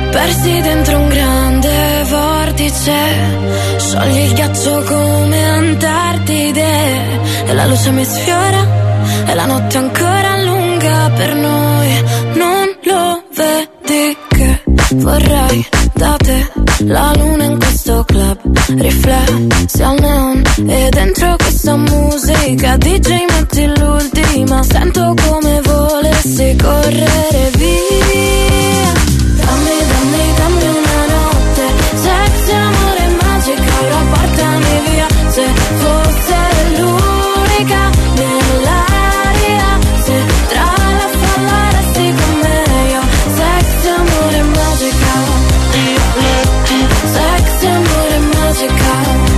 persi dentro un grande vortice, sciogli il ghiaccio come Antartide, e la luce mi sfiora, e la notte ancora lunga per noi, non lo vedi che vorrei da te, la luna in questo club, riflessi al neon, e dentro questa musica DJ metti l'ultima, sento come volessi correre via. Dammi una notte, sexy, amore, magica, ora portami via. Se fosse l'unica nell'aria, se tra la folla resti con me io. Sexy, amore, magica, sexy, amore, magica,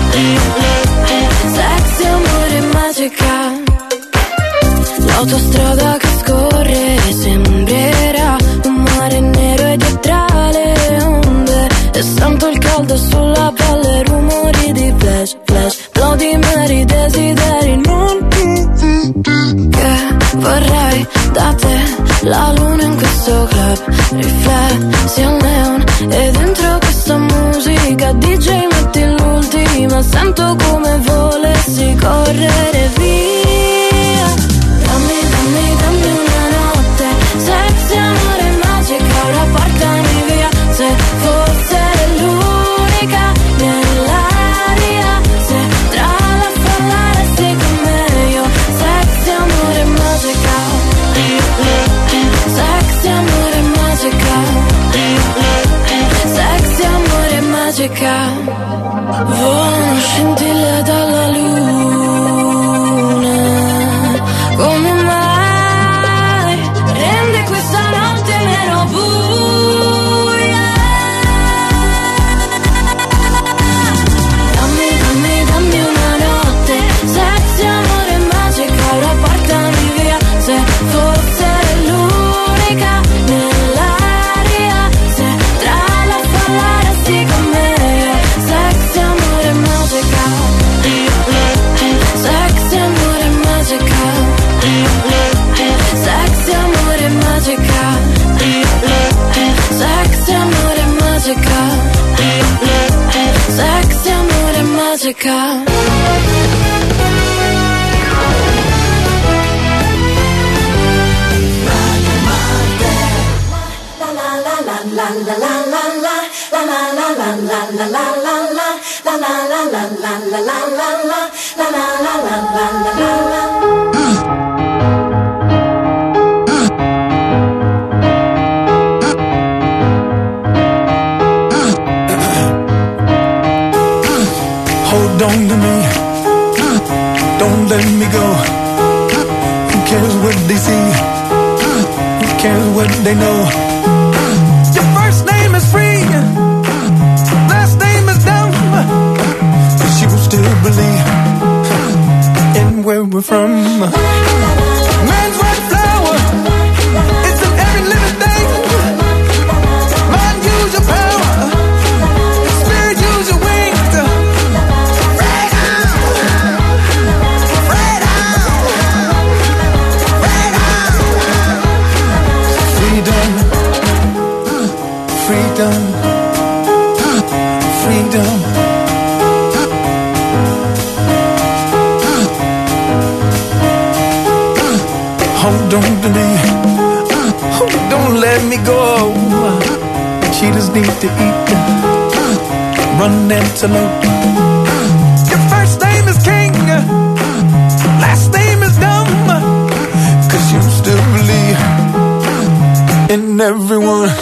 sexy, amore, magica. L'autostrada che scorre sembrerà un mare nero e dietro le onde, e sento il caldo sulla pelle, rumori di flash, flash, Bloody Mary, desideri non che vorrei da te, la luna in questo club, riflessi al neon, e dentro questa musica DJ metti l'ultima, sento come volessi correre via. Dammi una notte, sexy, amore, magica, ora portami via. Se fosse l'unica nell'aria, se tra la folla resti con me io. Sexy, amore, magica, sexy, amore, magica, sexy, amore, magica. Volano scintille dalla luna, come mai rende questa notte meno buia? Dammi una notte, sexy, amore, magica, ora portami via. Se fosse l'unica nell'aria, se tra la folla resti con me io. Sexy, amore, magica, sexy, amore, magica, sexy, amore, magica, sexy, amore, magica, sexy, amore, magica. Hold on to me, don't let me go. Who cares what they see? Who cares what they know? Your first name is free, last name is dumb, but you still believe in where we're from. Man's white flower, it's in every living thing. Mind, use your power, spirit, use your wings. Freedom, freedom. Hold on to me, don't let me go. Cheetahs need to eat, run antelope. Your first name is king, last name is dumb, 'cause you still believe in everyone.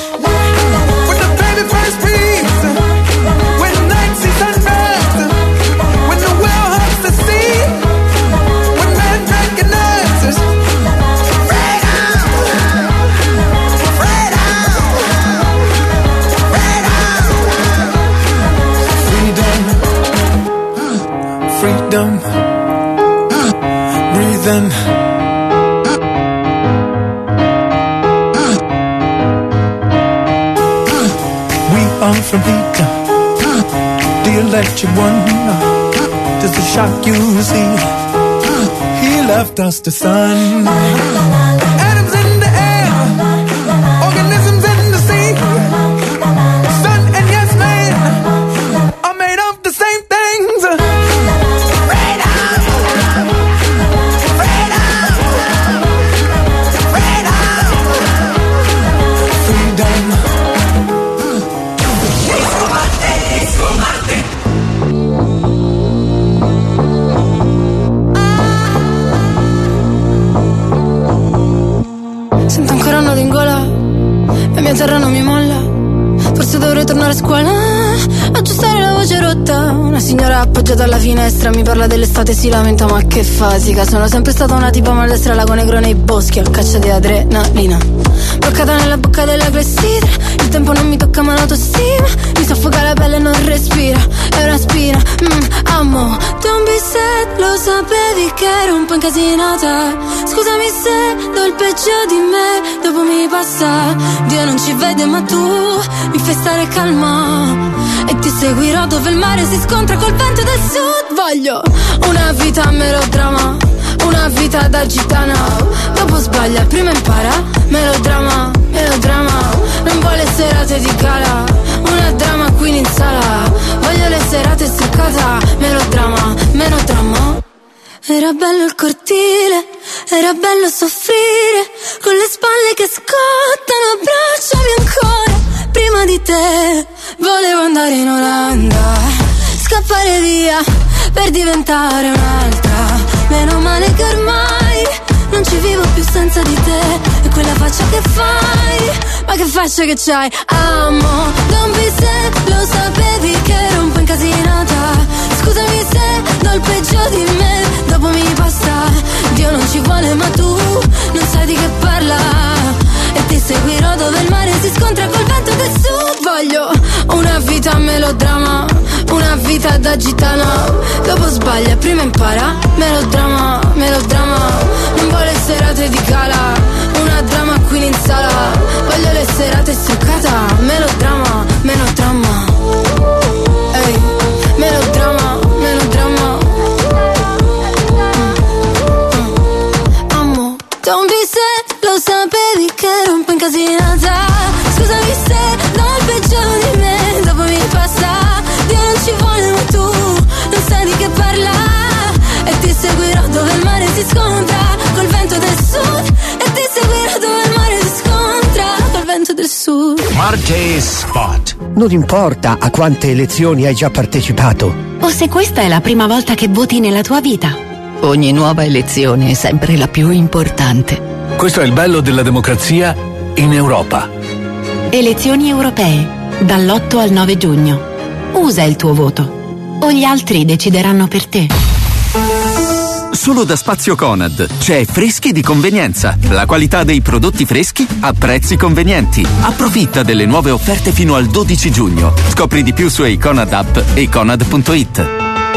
Freedom, breathing. We are from heat, the electric one. Does it shock you to see? He left us the sun. Atoms in the air, organisms in the sea. mia terra non mi molla. Forse dovrei tornare a scuola, aggiustare la voce rotta. Una signora appoggiata alla finestra mi parla dell'estate e si lamenta, ma che fatica. Sono sempre stata una tipa maldestra, lago negro nei boschi, a caccia di adrenalina. Bloccata nella bocca della clessidra, il tempo non mi tocca ma l'autostima. Mi soffoca la pelle e non respira, è una spina. Amo, don't be sad, lo sapevi che ero un po' incasinata. Scusami se do il peggio di me, dopo mi passa. Dio non ci vede ma tu mi fai stare calma e ti seguirò dove il mare si scontra col vento del sud. Voglio una vita a melodrama, una vita da gitana. Dopo sbaglia, prima impara. Melodrama, melodrama. Non vuole serate di gala, una drama queen in sala. Voglio le serate struccata. Melodrama, melodrama. Era bello il cortile, era bello soffrire, con le spalle che scottano, abbracciami ancora. Prima di te volevo andare in Olanda, scappare via per diventare un'altra. Meno male che ormai non ci vivo più senza di te. E quella faccia che fai, ma che faccia che c'hai. Amo, don't be sad, lo sapevi che ero un po' incasinata. Scusami se do il peggio di me, dopo mi passa. Dio non ci vuole ma tu non sai di che parla, e ti seguirò dove il mare si scontra col vento del sud. Voglio una vita a melodrama, una vita da gitana. Dopo sbaglia, prima impara. Melodrama, melodrama. Non vuole serate di gala, una drama queen in sala. Voglio le serate struccata. Melodrama, melodrama. Ehi, melodrama, melodrama. Amo, don't be sad, lo sapevi che ero un po' incasinata. Scusami se do il peggio di me, dopo mi passa. Dio non ci vuole ma tu non sai di che parla, e ti seguirò dove il mare si scontra col vento del sud. E ti seguirò dove il mare si scontra col vento del sud. Marte Spot. Non importa a quante elezioni hai già partecipato, o se questa è la prima volta che voti nella tua vita. Ogni nuova elezione è sempre la più importante. Questo è il bello della democrazia in Europa. Elezioni europee, dall'8 al 9 giugno. Usa il tuo voto, o gli altri decideranno per te. Solo da Spazio Conad c'è Freschi di convenienza, la qualità dei prodotti freschi a prezzi convenienti. Approfitta delle nuove offerte fino al 12 giugno. Scopri di più su Conad app e conad.it.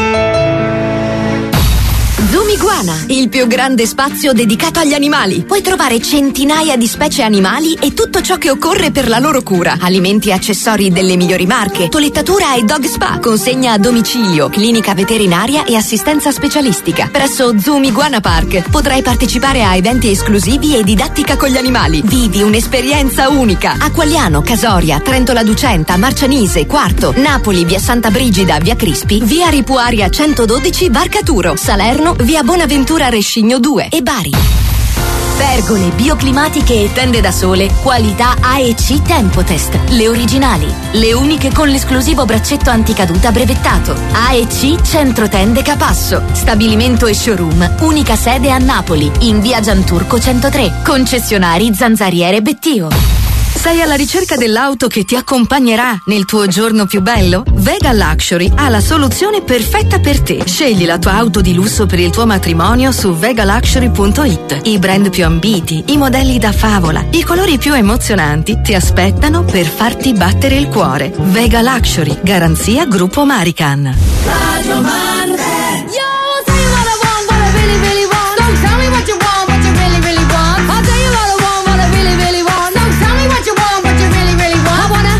Zumiguana, il più grande spazio dedicato agli animali. Puoi trovare centinaia di specie animali e tutto ciò che occorre per la loro cura. Alimenti e accessori delle migliori marche, toilettatura e dog spa, consegna a domicilio, clinica veterinaria e assistenza specialistica. Presso Zumiguana Park potrai partecipare a eventi esclusivi e didattica con gli animali. Vivi un'esperienza unica. A Quagliano, Casoria, Trento La Ducenta, Marcianise, Quarto, Napoli, via Santa Brigida, via Crispi, via Ripuaria 112, Barcaturo, Salerno, via Bonaventura Rescigno 2 e Bari. Pergole bioclimatiche e tende da sole, qualità AEC Tempotest, le originali, le uniche con l'esclusivo braccetto anticaduta brevettato. AEC Centro Tende Capasso, stabilimento e showroom, unica sede a Napoli, in via Gianturco 103, concessionari Zanzariere Bettio. Sei alla ricerca dell'auto che ti accompagnerà nel tuo giorno più bello? Vega Luxury ha la soluzione perfetta per te. Scegli la tua auto di lusso per il tuo matrimonio su vegaluxury.it. I brand più ambiti, i modelli da favola, i colori più emozionanti ti aspettano per farti battere il cuore. Vega Luxury, garanzia Gruppo Marican. Radio Marte. Yo, tell you what I want, what I really, really want. Don't tell me what you want, what you really, really want. I'll tell you what I want, what I really, really want. Don't tell me what you want, what you really, really want. I wanna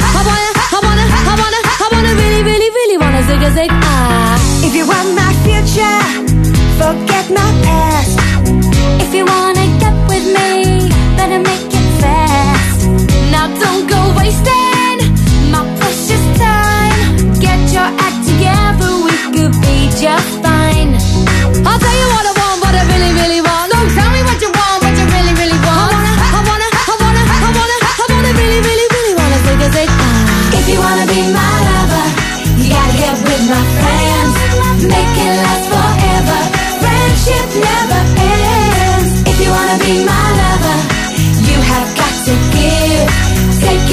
really, really, really wanna zig a zig ah. If you want my future, forget my past. If you wanna get with me, better make it fast. Now don't go wasting my precious time. Get your act together, we could be just fine. I'll tell you what I want, what I really, really want. Don't tell me what you want, what you really, really want. I wanna really, really, really wanna zig a zig ah. If you wanna be my lover, you gotta get with my friends. Make it last forever. Friendship never ends. If you wanna be my lover, you have got to give. Take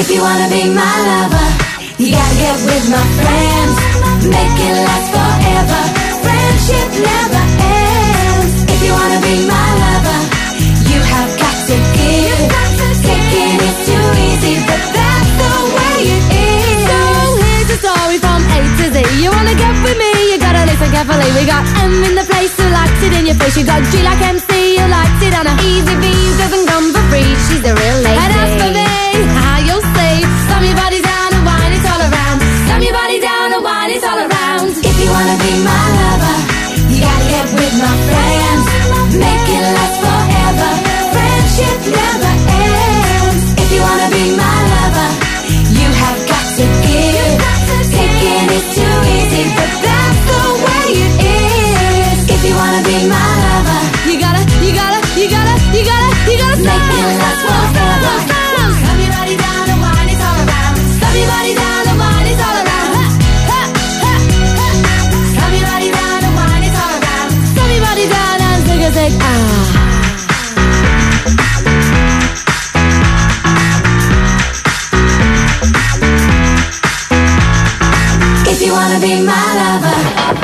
If you wanna be my lover, you gotta get with my friends. Make it last forever. Friendship never ends. If you wanna be my lover, you have got to give. Taking is too easy, but that's the way it is. So here's the story from A to Z. You wanna get with me, you gotta listen carefully. We got M in the place who likes it in your face. You got G like MC who likes it on a easy V who doesn't come for free. She's the real lady. And as for me, how you'll see, slam your body down and wine it all around. Slam your body down and wine it all around. If you wanna be my lover, you gotta get with my friends. Make it last forever. Friendship never ends. If you wanna be my lover, you have got to give. Taking is too easy, but that's the way it is. If you wanna be my lover, you gotta make it last forever. Slam your body down and wine it all around. Slam your body down and wine it all around. Slam your body down and wine it all around. Slam your body down and zig ah. If you wanna be my lover.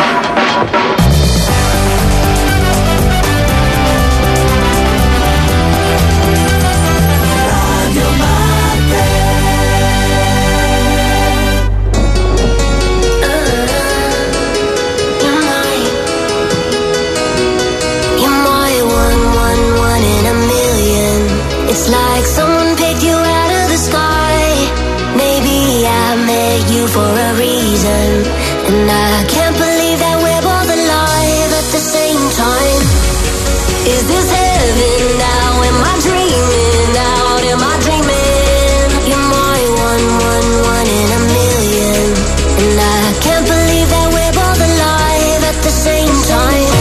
It's like someone picked you out of the sky. Maybe I met you for a reason, and I can't believe that we're both alive at the same time. Is this heaven now? Am I dreaming out? Am I dreaming? You're my one in a million, and I can't believe that we're both alive at the same time.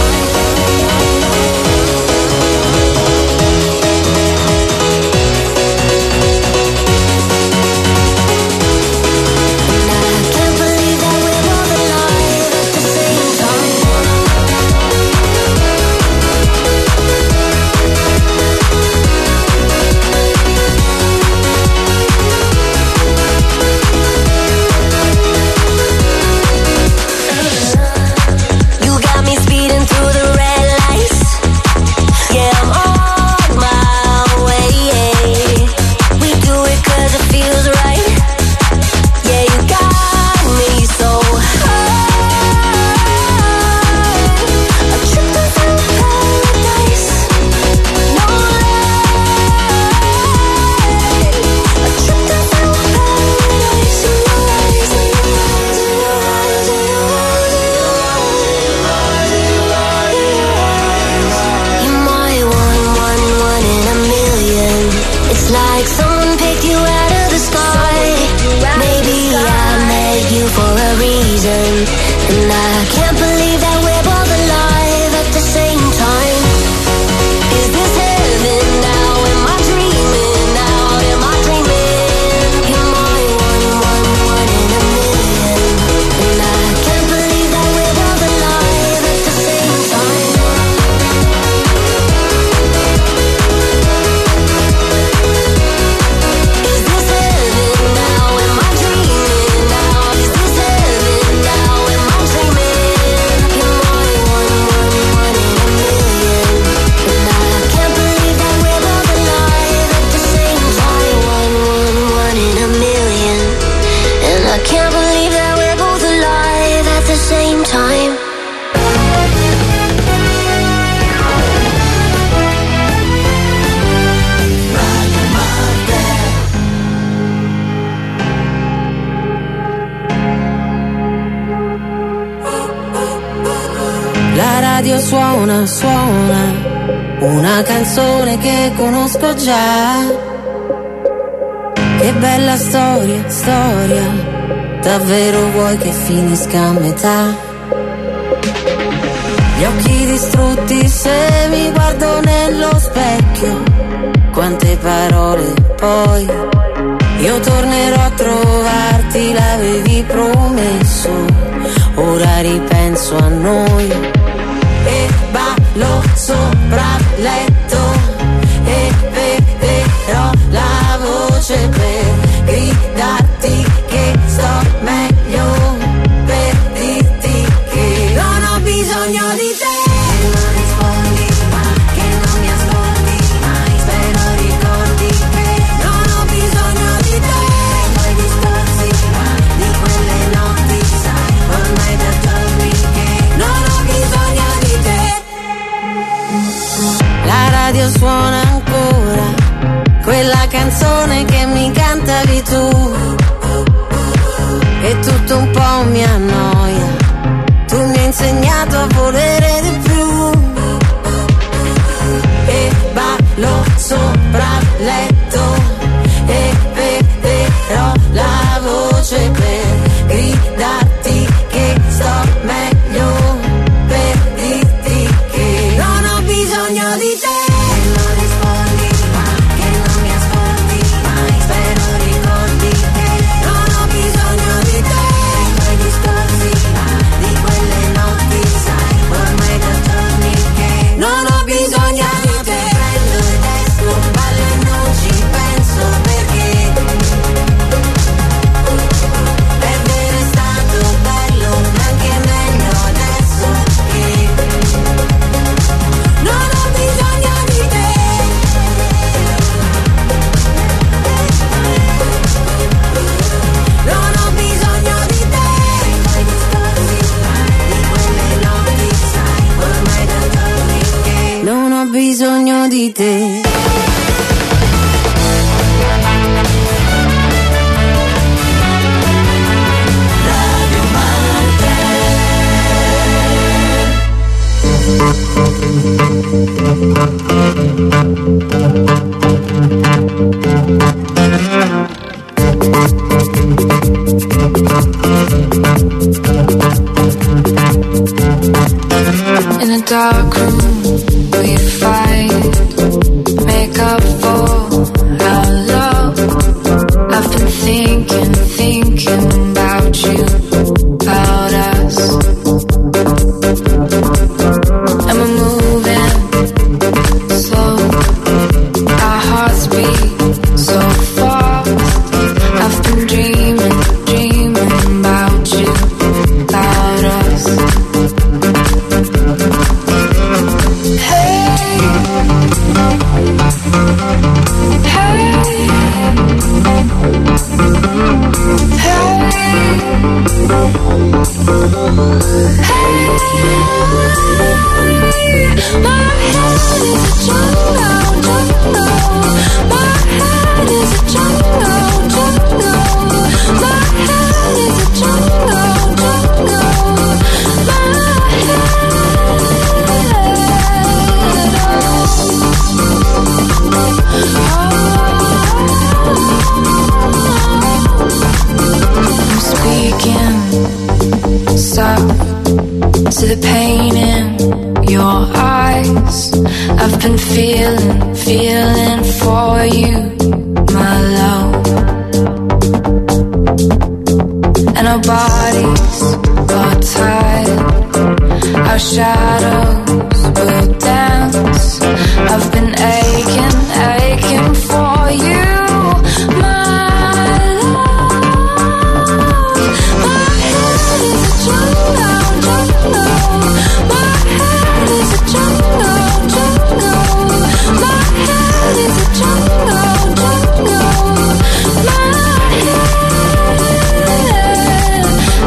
Suona una canzone che conosco già. Che bella storia, davvero vuoi che finisca a metà? Gli occhi distrutti se mi guardo nello specchio, quante parole poi. Io tornerò a trovarti, l'avevi promesso, ora ripenso a noi. E ballo sopra il letto e beverò la voce per gridare noia. Tu mi hai insegnato a volere di più. E ballo sopra il letto e perderò la voce per gridarti che sto meglio, per dirti che non ho bisogno di te. Bisogno di te. Radio In a dark room we fight, make up for our love. I've been thinking about you, about us. And we're moving slow, our hearts beat so fast. I've been dreaming about you, about us. To the pain in your eyes, I've been feeling for you, my love. And our bodies are tired, our shadows will dance. I've been aching for you, my love. My head is a jungle. My head is a jungle. My head is a jungle. My head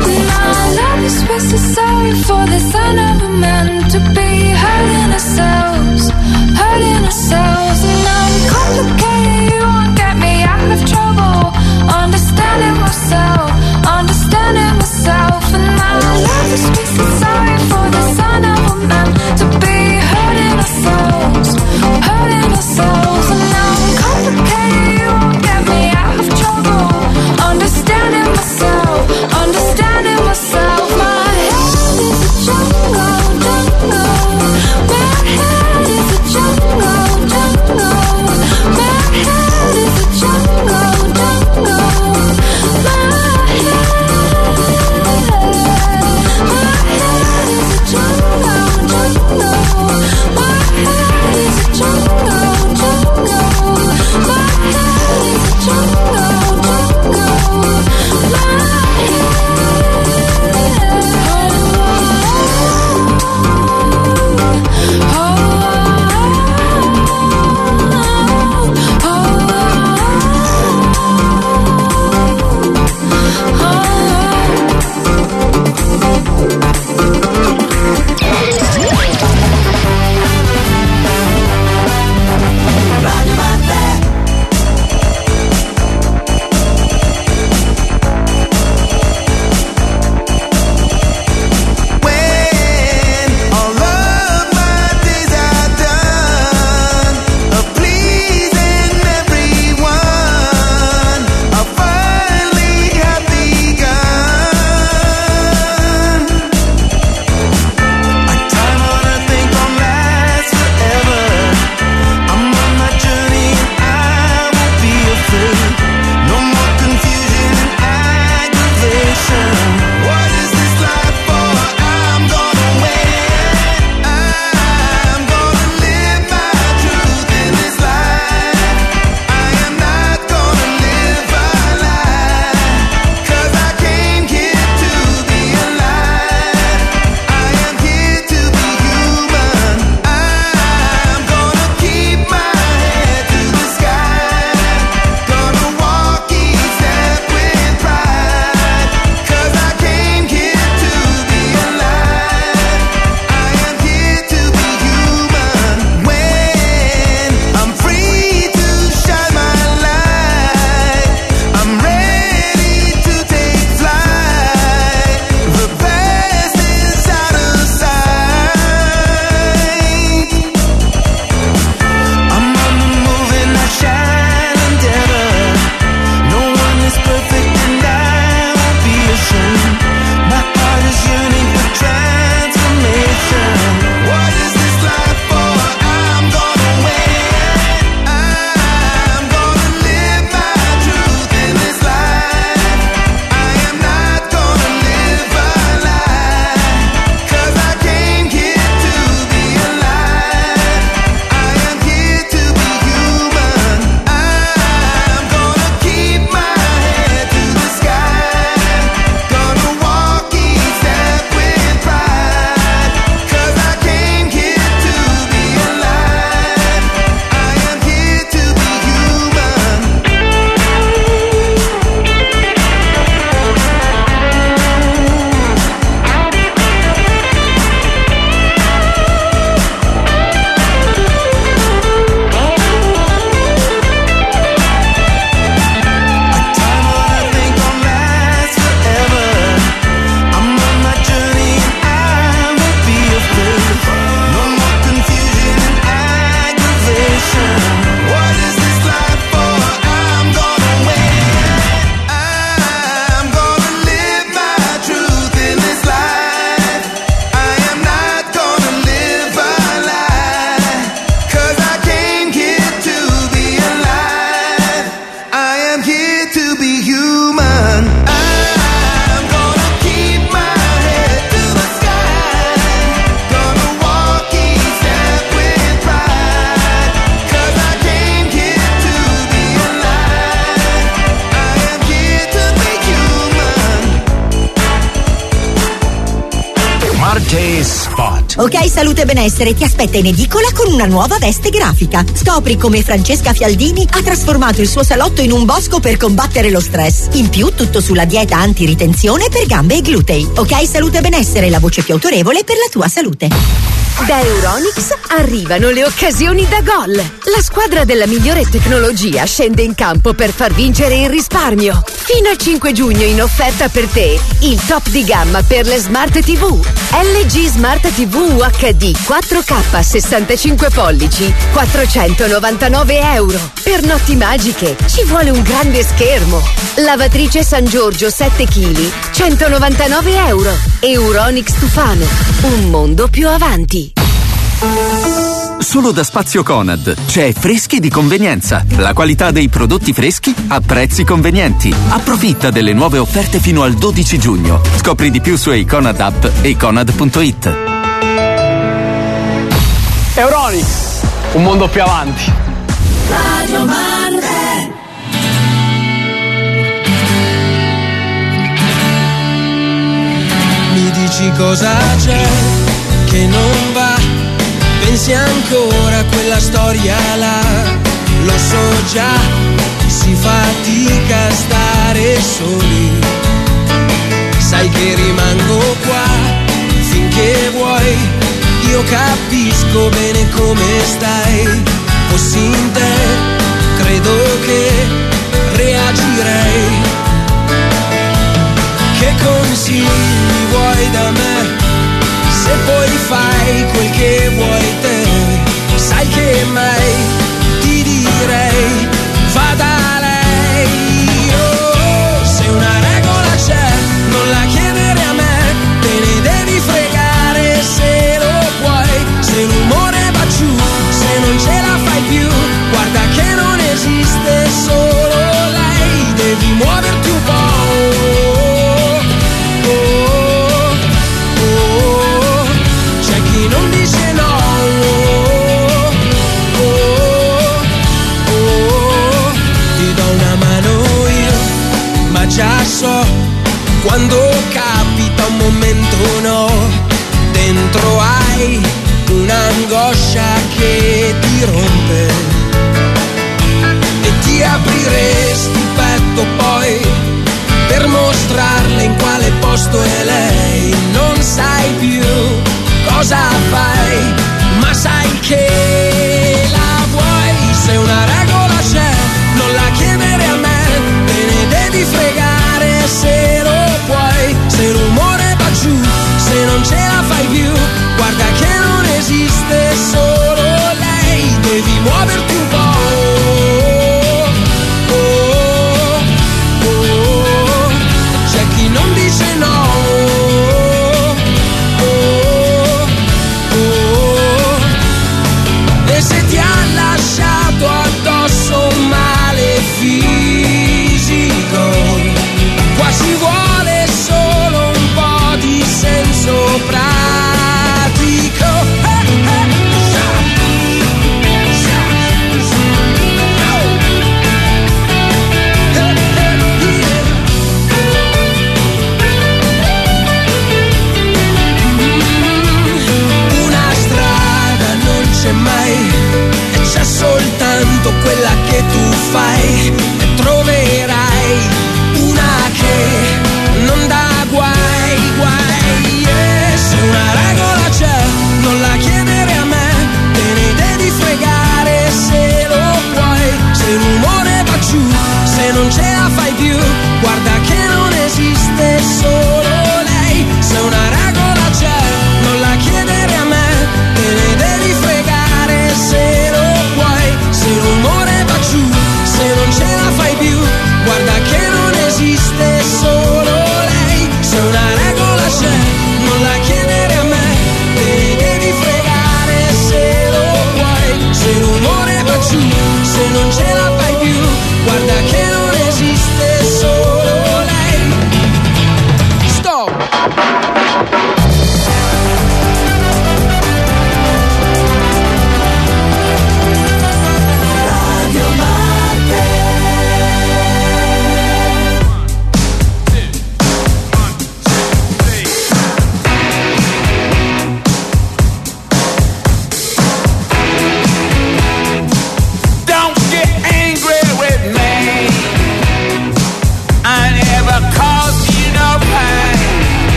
Ok Salute e Benessere ti aspetta in edicola con una nuova veste grafica. Scopri come Francesca Fialdini ha trasformato il suo salotto in un bosco per combattere lo stress. In più, tutto sulla dieta antiritenzione per gambe e glutei. Ok Salute e Benessere, la voce più autorevole per la tua salute. Da Euronics arrivano le occasioni da gol. La squadra della migliore tecnologia scende in campo per far vincere il risparmio. Fino al 5 giugno in offerta per te il top di gamma per le Smart TV. LG Smart TV UHD 4K 65 pollici, 499 euro. Per notti magiche ci vuole un grande schermo. Lavatrice San Giorgio 7 kg, 199 euro. Euronics Tufano, un mondo più avanti. Solo da Spazio Conad c'è Freschi di convenienza. La qualità dei prodotti freschi a prezzi convenienti. Approfitta delle nuove offerte fino al 12 giugno. Scopri di più su Conad App e Conad.it. Euronics, un mondo più avanti. Radio Marte. Mi dici cosa c'è che non va? Pensi ancora a quella storia là? Lo so già, si fatica a stare soli. Sai che rimango qua finché vuoi. Io capisco bene come stai. Fossi in te, credo che reagirei. Che consigli vuoi da me? Se poi fai quel che vuoi te, sai che mai ti direi va da lei. Oh, se una regola c'è, non la chiedere a me, te ne devi fregare se lo puoi. Se l'umore va giù, se non ce la fai più, guarda che non esiste solo lei, devi muoverti un po'. Già so, quando capita un momento no, dentro hai un'angoscia che ti rompe e ti apriresti petto poi per mostrarle in quale posto è lei. Non sai più cosa fai, ma sai che la vuoi. Se una regola c'è, non la chiedere a me, te ne devi fregare se lo puoi. Se l'umore va giù, se non ce la fai più, guarda che non esiste solo lei, devi muoverti un po'. C'è chi non dice no.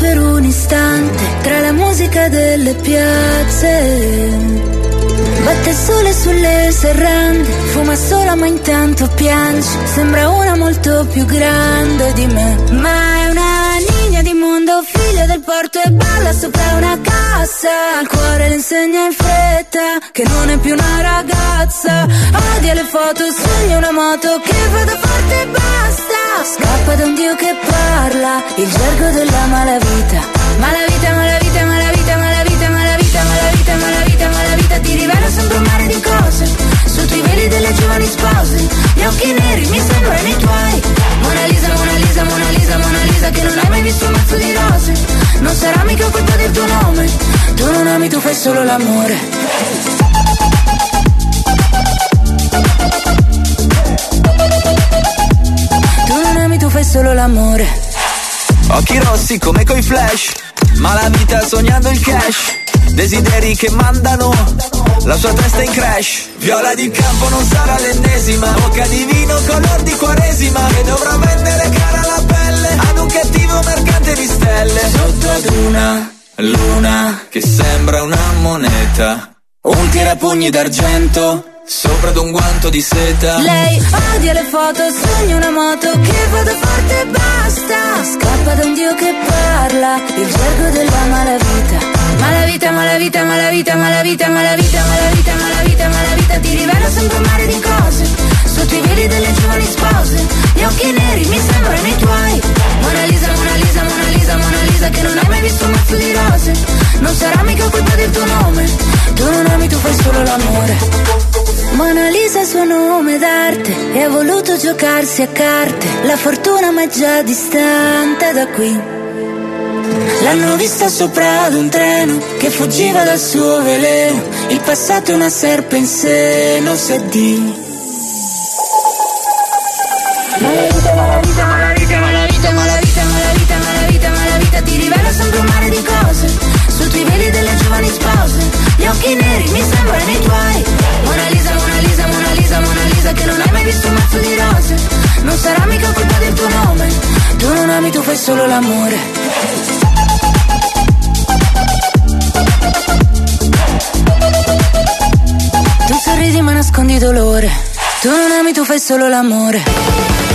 per un istante tra la musica delle piazze. Batte il sole sulle serrande, fuma sola ma intanto piange. Sembra una molto più grande di me, ma è una niña di mondo, figlia del porto e balla sopra una cassa. Al cuore le insegna in fretta che non è più una ragazza. Odia le foto, sogna una moto che va da forte e basta. Scappa da un Dio che parla, il gergo della malavita. Malavita, malavita, malavita, malavita, malavita, malavita, malavita, malavita. Ti rivela sempre un mare di cose sotto i veli delle giovani spose. Gli occhi neri mi sembrano i tuoi. Mona Lisa, Mona Lisa, Mona Lisa, Mona Lisa, che non hai mai visto un mazzo di rose. Non sarà mica colpa del tuo nome. Tu non ami, tu fai solo l'amore. Tu non ami, tu fai solo l'amore. Occhi rossi come coi flash, malavita sognando il cash. Desideri che mandano la sua testa in crash. Viola di campo non sarà l'ennesima, bocca di vino color di quaresima, che dovrà vendere cara la pelle ad un cattivo mercante di stelle. Sotto ad una luna che sembra una moneta, un tirapugni d'argento sopra ad un guanto di seta. Lei odia le foto, sogna una moto che vada forte e basta. Scappa da un Dio che parla, il gergo della malavita. Malavita, malavita, malavita, malavita, malavita, malavita, malavita, malavita. Ti rivela sempre un mare di cose sotto i veli delle giovani spose. Gli occhi neri mi sembrano i tuoi. Mona Lisa, Mona Lisa, Mona Lisa, Mona Lisa, che non hai mai visto un mazzo di rose. Non sarà mica colpa del tuo nome. Tu non ami, tu fai solo l'amore. Mona Lisa è il suo nome d'arte e ha voluto giocarsi a carte. La fortuna ma è già distante da qui. L'hanno vista sopra ad un treno che fuggiva dal suo veleno. Il passato è una serpe in seno, sa di. Malavita, malavita, malavita, malavita, malavita, malavita, malavita, malavita. Ti rivela sempre un mare di cose sotto i veli delle giovani spose. Gli occhi neri mi sembrano i tuoi. Mona Lisa, Mona Lisa, Mona Lisa, Mona Lisa, che non hai mai visto un mazzo di rose. Non sarà mica colpa del tuo nome. Tu non ami, tu fai solo l'amore. Tu sorridi ma nascondi dolore. Tu non ami, tu fai solo l'amore.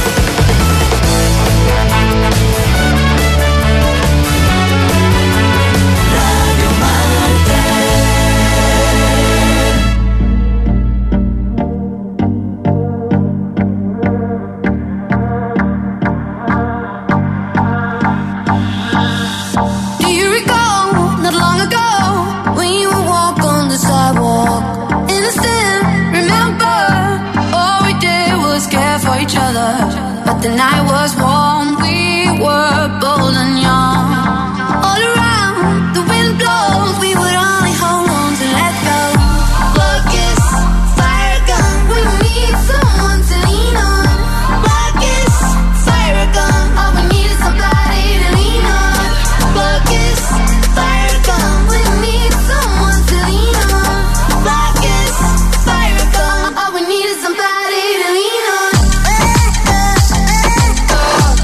The night was warm, we were bold and young. All around, the wind blows, we would only hold on to let go. Focus, fire gun, we need someone to lean on. Focus, fire gun, all we need is somebody to lean on. Focus, fire gun, we need someone to lean on. Focus, fire gun, all we need is somebody to lean on.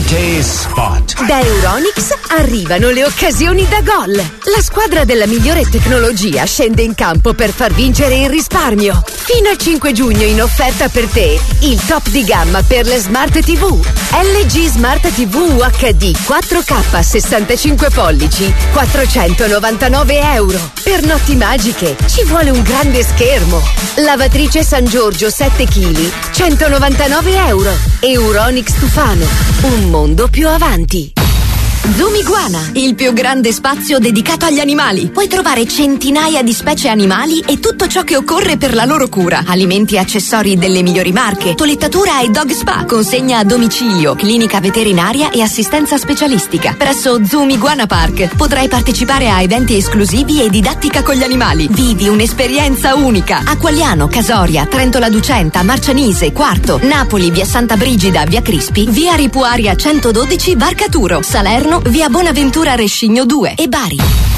T-Spot. Da Euronics arrivano le occasioni da gol. La squadra della migliore tecnologia scende in campo per far vincere il risparmio. Fino al 5 giugno in offerta per te il top di gamma per le Smart TV. LG Smart TV UHD 4K 65 pollici, 499 euro. Per notti magiche ci vuole un grande schermo. Lavatrice San Giorgio 7 kg, 199 euro. Euronics Tufano, un mondo più avanti. Zoom Iguana, il più grande spazio dedicato agli animali. Puoi trovare centinaia di specie animali e tutto ciò che occorre per la loro cura. Alimenti e accessori delle migliori marche, toilettatura e dog spa, consegna a domicilio, clinica veterinaria e assistenza specialistica. Presso Zoom Iguana Park potrai partecipare a eventi esclusivi e didattica con gli animali. Vivi un'esperienza unica. A Quagliano, Casoria, Trento La Ducenta, Marcianise, Quarto, Napoli, via Santa Brigida, via Crispi, via Ripuaria 112, Barcaturo, Salerno, via Bonaventura Rescigno 2 e Bari.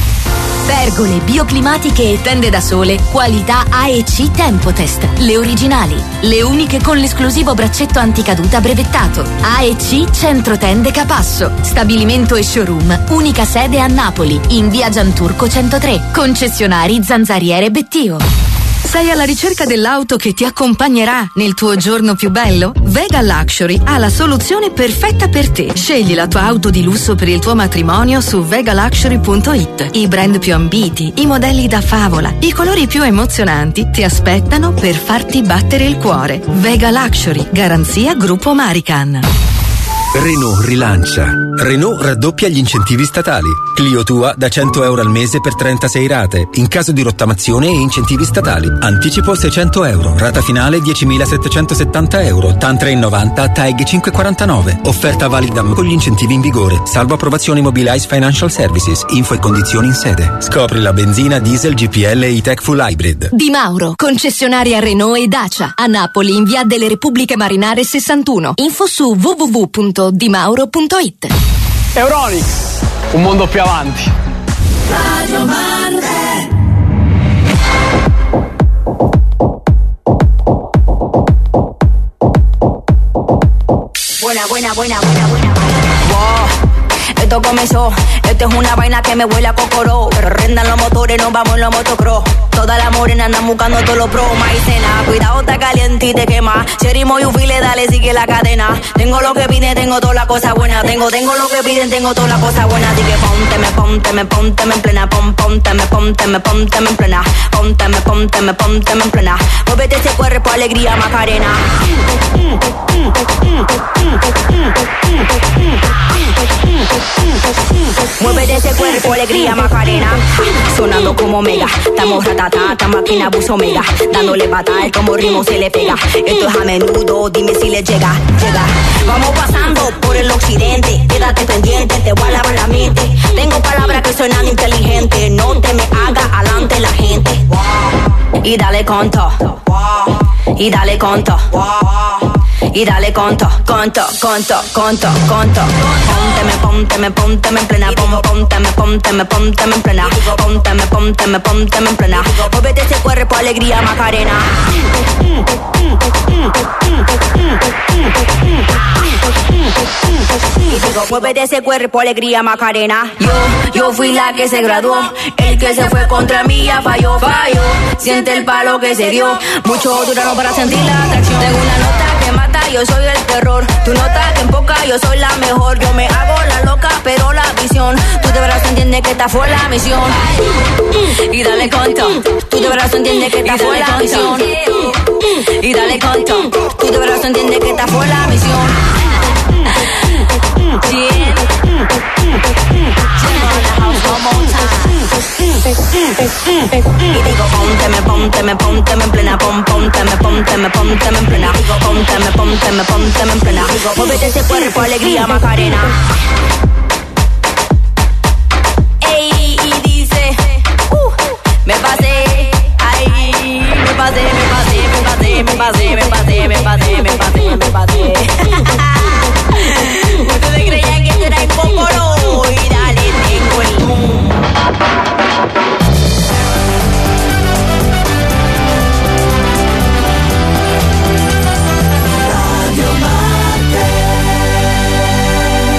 Pergole bioclimatiche e tende da sole, qualità AEC Tempotest, le originali, le uniche con l'esclusivo braccetto anticaduta brevettato. AEC Centro Tende Capasso, stabilimento e showroom, unica sede a Napoli, in via Gianturco 103, concessionari Zanzariere Bettio. Sei alla ricerca dell'auto che ti accompagnerà nel tuo giorno più bello? Vega Luxury ha la soluzione perfetta per te. Scegli la tua auto di lusso per il tuo matrimonio su vegaluxury.it. I brand più ambiti, i modelli da favola, i colori più emozionanti ti aspettano per farti battere il cuore. Vega Luxury, garanzia Gruppo Marican. Renault rilancia. Renault raddoppia gli incentivi statali. Clio Tua da 100 euro al mese per 36 rate. In caso di rottamazione e incentivi statali. Anticipo 600 euro. Rata finale 10.770 euro. TAN 3,90, TAEG 5,49. Offerta valida con gli incentivi in vigore. Salvo approvazione Mobilize Financial Services. Info e condizioni in sede. Scopri la benzina, diesel, GPL e E-Tech Full Hybrid. Di Mauro, concessionaria Renault e Dacia. A Napoli in via delle Repubbliche Marinare 61. Info su www.dimauro.it. Euronics, un mondo più avanti. Radio Marte. Buena. Wow, esto comenzó. Esto es una vaina que me huele a cocoró. Pero rendan los motores, nos vamos en los motocross. Todas las morenas andan buscando todos los pros. Maicena, cuidado, está caliente y te quema. Cherimo y ufile, dale, sigue la cadena. Tengo lo que piden, tengo toda la cosa buena. Tengo lo que piden, tengo toda la cosa buena. Así que pónteme en plena. Pónteme en plena. Pónteme en plena. Muévete ese cuerpo, alegría, Macarena. Muévete ese cuerpo, alegría, Macarena. Sonando como mega. Estamos ratata, esta máquina buzo mega. Dándole pata, el como ritmo se le pega. Esto es a menudo, dime si le llega. Vamos pasando por el occidente. Quédate pendiente, te voy a lavar la mente. Tengo palabras que suenan inteligentes. No te me haga adelante la gente. Y dale conto. Y dale conto. Y dale conto. Pónteme en plena. Pónteme en plena. Pónteme en plena. Muévete ese cuerpo, alegría, Macarena. Y digo, muévete ese cuerpo, alegría, Macarena. Yo fui la que se graduó. El que se fue contra mí ya falló. Siente el palo que se dio. Mucho duraron para sentir la atracción. Tengo una nota que mata, yo soy el terror. Tu nota que empoca, yo soy la mejor. Yo me hago la loca, pero la visión. Tú de verdad entiendes que esta fue la misión. Y dale conto. Tú de verdad entiendes que esta fue la misión. Y dale conto. Tú de verdad entiendes que esta fue la misión. Y digo, pónteme en plena. Pónteme en plena. Digo, pónteme en plena. Muévete ese cuerpo, alegría, Macarena. Ey, y dice, me pasé. Ay, me pasé. Ustedes creían que esto era impopolo. Y dale, tengo el Radio Marte.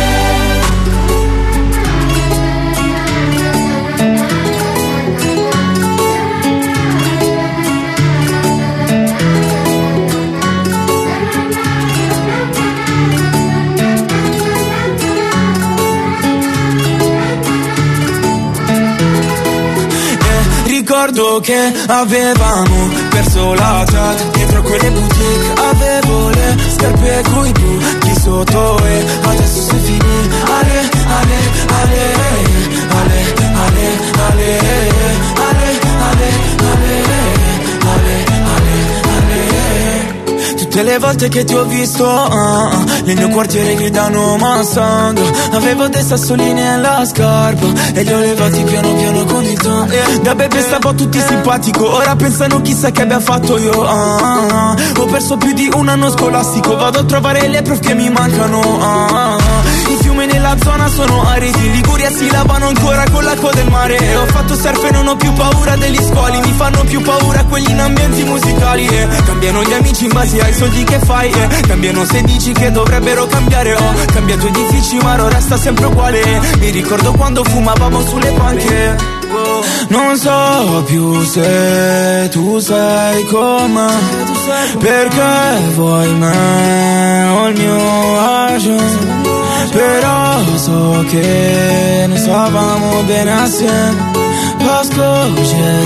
Ricordo che avevamo perso la chat dietro quelle boutique. Avevo le scarpe coi buchi sotto e adesso si finì. Ale, ale, ale, ale, ale, ale, ale, ale, ale, ale, ale. Tutte le volte che ti ho visto nel mio quartiere gridano Mustang. Avevo dei sassolini nella scarpa e li ho levati piano piano con il ton. Da bebe stavo tutti simpatico, ora pensano chissà che abbia fatto io. Ho perso più di un anno scolastico, vado a trovare le prof che mi mancano. I fiumi nella zona sono aridi, in Liguria si lavano ancora con l'acqua del mare. Ho fatto surf e non ho più paura degli squali, mi fanno più paura quelli in ambienti musicali. Cambiano gli amici in base ai soldi che fai, cambiano se dici che dovrebbero cambiare. Ho cambiato edifici ma ora resta sempre uguale. Mi ricordo quando fumavamo sulle panche. Non so più se tu sei con me, perché vuoi me o il mio agio. Però so che ne stavamo bene assieme. Parce que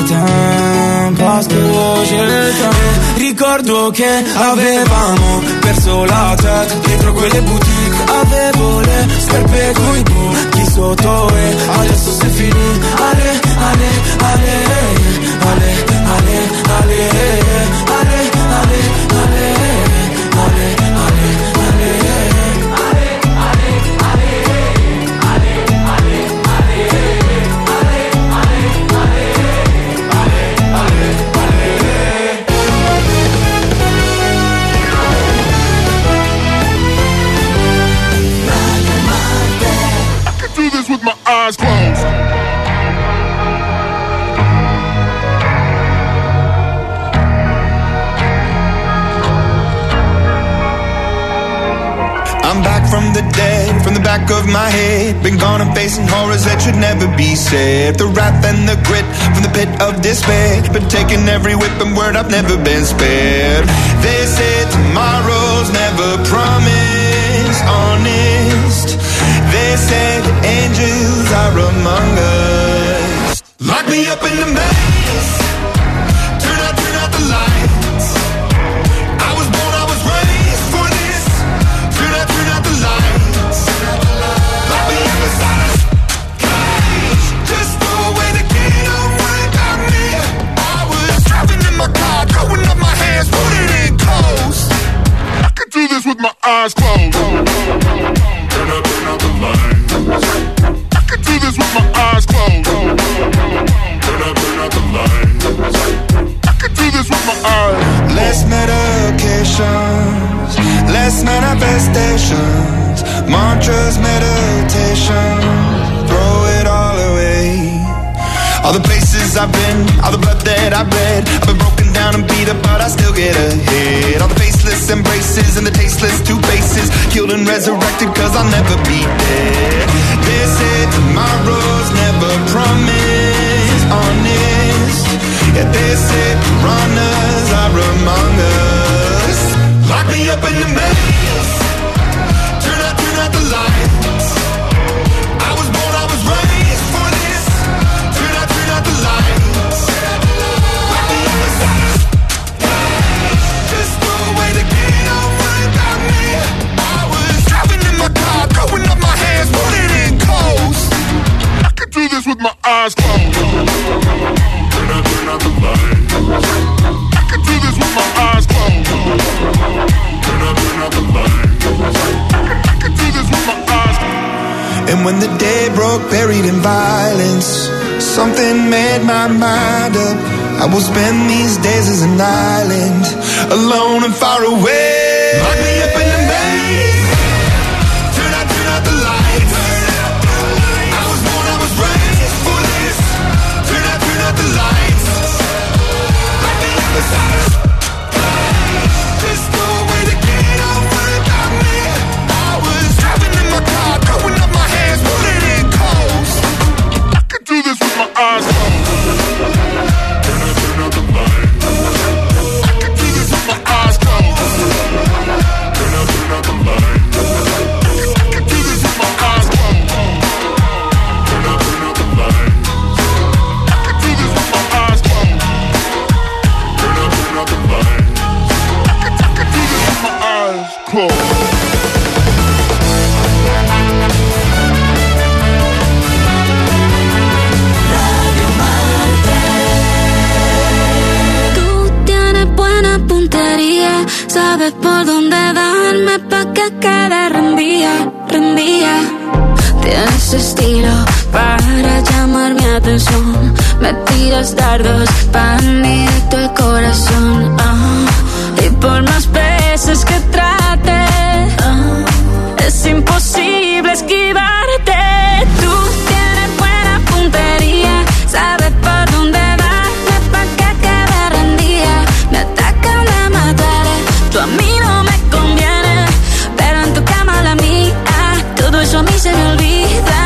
je t'aime. Ricordo che avevamo perso la tête dietro quelle boutique. Avevo le scarpe coi buchi sotto e adesso si finì. Ale, ale, ale, ale, ale, ale, ale, ale, ale, ale, ale, ale. With my eyes closed. I'm back from the dead, from the back of my head. Been gone and facing horrors that should never be said. The wrath and the grit from the pit of despair. Been taking every whip and word, I've never been spared. They say tomorrow's never promised, honest. They say the angels are among us. Lock me up in the maze. Turn out the lights. I was born, I was raised for this. Turn out the lights. Lock me up inside a cage. Just throw away the key, don't worry about me. I was driving in my car, throwing up my hands, put it in close. I could do this with my eyes closed. Turn out the lights. I could do this with my eyes closed. Turn out the lights. I could do this with my eyes. Less medications, less manifestations, mantras, meditation, throw it all away. All the places I've been, all the blood that I've bled. I've been broken down and beat up, but I still get ahead. All the faceless embraces and the tasteless two faces, killed and resurrected, cause I'll never be dead. They say tomorrow's never promised, honest. Yeah, they say piranhas are among us. Lock me up in the maze. Turn out the lights. I was born, I was raised for this. Turn out the lights. Lock me up inside a cage. Just throw away the key, don't worry about me. I was driving in my car, throwing up my hands, put it in close. I could do this with my eyes closed. Turn out the lights. I could do this with my eyes closed. Turn out the lights. I could do this with my eyes closed. And when the day broke, buried in violence, something made my mind up. I will spend these days as an island, alone and far away. Lock me up in the maze. Turn out the lights. I was born, I was raised for this. Turn out the lights. Lock me up inside a cage. Just throw away the key, don't worry about me. I was driving in my car, throwing up my hands, put it in close. I could do this with my eyes closed. Turn out the lights. I could do this with my eyes closed. clothes. Buena puntería, sabes por dónde darme pa' que quede rendía. Tienes estilo para llamar mi atención, me tiras dardos pa' directo al corazón. Y por más veces que trate, es imposible esquivarte. Tú tienes buena puntería, sabes por dónde darme pa' que quede rendía. Me atacan, la mataré, tú a mí no me conviene, pero en tu cama la mía, todo eso a mí se me olvida.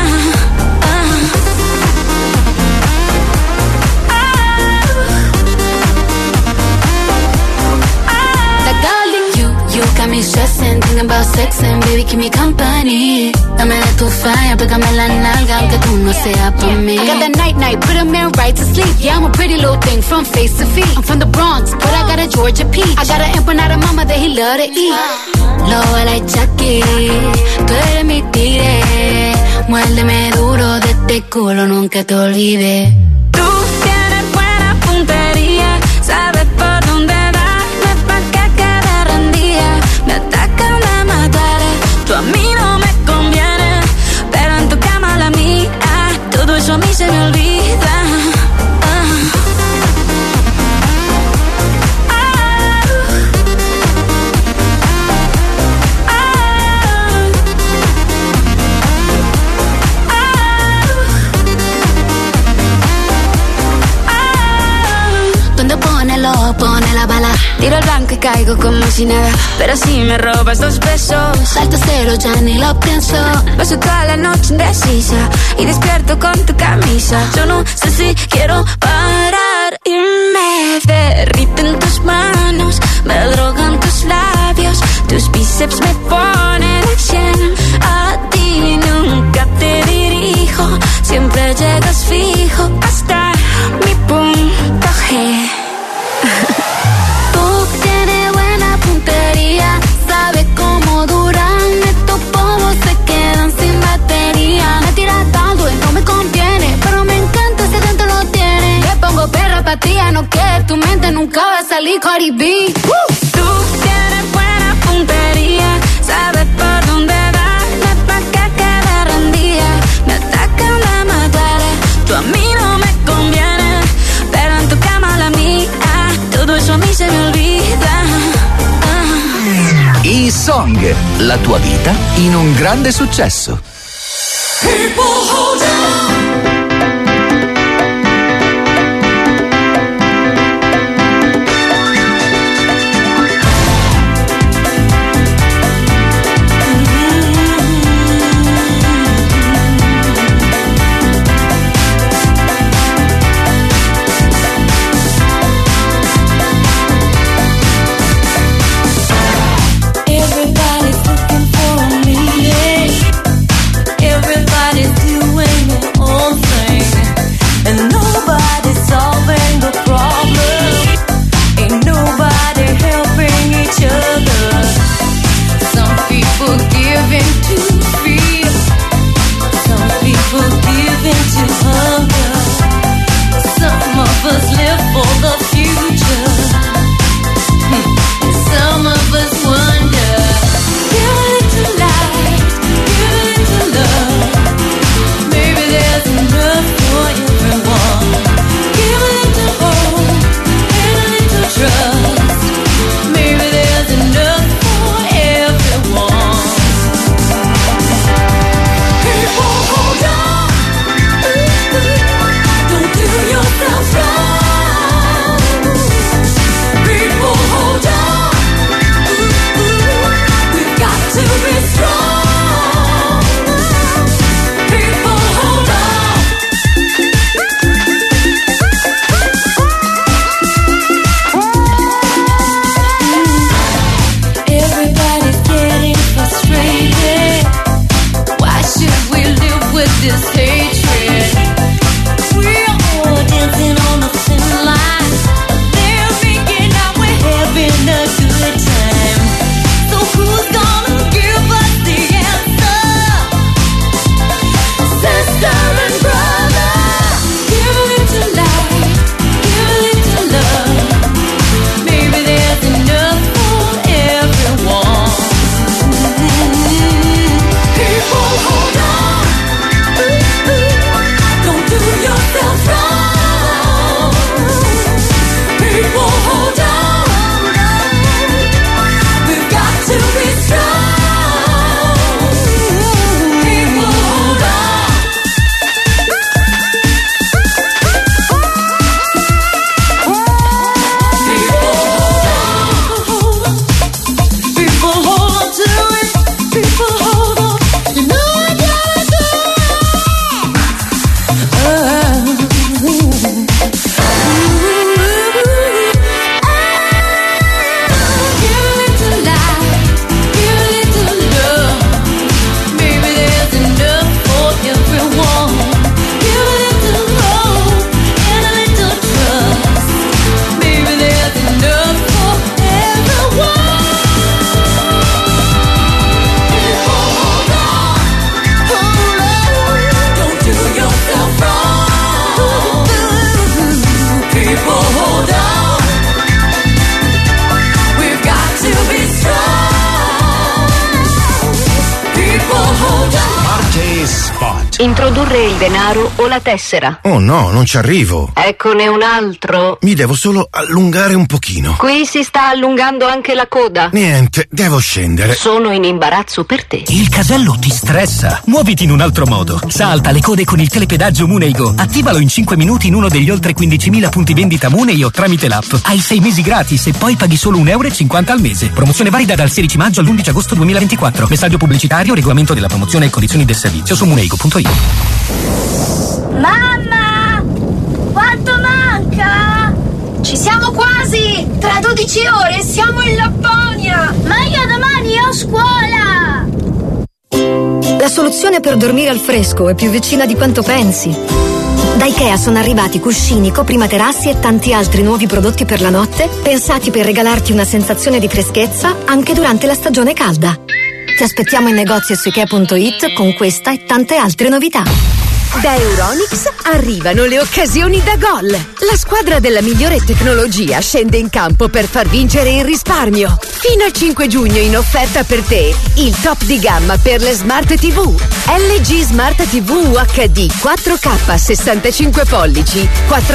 Got me stressing, thinking about sex and baby, keep me company. Dame de tu fire, pégame la nalga, aunque tú no seas por mí. I got that night, put a man right to sleep. Yeah, I'm a pretty little thing from face to feet. I'm from the Bronx, but I got a Georgia peach. I got an empanada mama that he love to eat. Lobo like Chucky, tú eres mi tigre. Muérdeme duro de este culo, nunca te olvides. Tú tienes buena puntería, sabes por dónde darme pa' que quede rendida. Me atacan, la mataré, tú a mí no me conviene, pero en tu cama la mía, todo eso a mí se me olvida. Pone la bala, tiro el blanco y caigo como si nada. Pero si me robas 2 besos, salto cero, ya ni lo pienso. Paso toda la noche indecisa y despierto con tu camisa. Yo no sé si quiero parar y me derriten tus manos, me drogan tus labios, tus bíceps me ponen al 100. A ti nunca te dirijo, siempre llegas fijo hasta mi punto G. Tú tienes buena puntería, sabes cómo duran estos polvos, se quedan sin batería. Me tiras tanto y no me conviene, pero me encanta si dentro lo tienes. Le pongo perra pa' ti, no que tu mente nunca va a salir Cardi B. Tú tienes buena puntería, sabes por dónde darme pa' que quede rendida. Me atacan, la mataré, tú a mí no me conviene, pero en tu cama la mía, todo eso a mí se me olvida. E-Song, la tua vita in un grande successo. People hold on. Everybody's doing it introdurre il denaro o la tessera. Oh no, non ci arrivo. Eccone un altro. Mi devo solo allungare un pochino. Qui si sta allungando anche la coda. Niente, devo scendere. Sono in imbarazzo per te. Il casello ti stressa. Muoviti in un altro modo. Salta le code con il telepedaggio Mooney-Go. Attivalo in 5 minuti in uno degli oltre 15.000 punti vendita Mooney o tramite l'app. Hai 6 mesi gratis e poi paghi solo €1,50 al mese. Promozione valida dal 16 maggio all'11 agosto 2024. Messaggio pubblicitario, regolamento della promozione e condizioni del servizio su mooneygo.it. Mamma! Quanto manca? Ci siamo quasi! Tra 12 ore siamo in Lapponia! Ma io domani ho scuola! La soluzione per dormire al fresco è più vicina di quanto pensi. Da Ikea sono arrivati cuscini, coprimaterassi e tanti altri nuovi prodotti per la notte, pensati per regalarti una sensazione di freschezza anche durante la stagione calda. Ti aspettiamo in negozio su Ikea.it con questa e tante altre novità. Da Euronics arrivano le occasioni da gol. La squadra della migliore tecnologia scende in campo per far vincere il risparmio. Fino al 5 giugno in offerta per te il top di gamma per le Smart TV. LG Smart TV UHD 4K 65 pollici,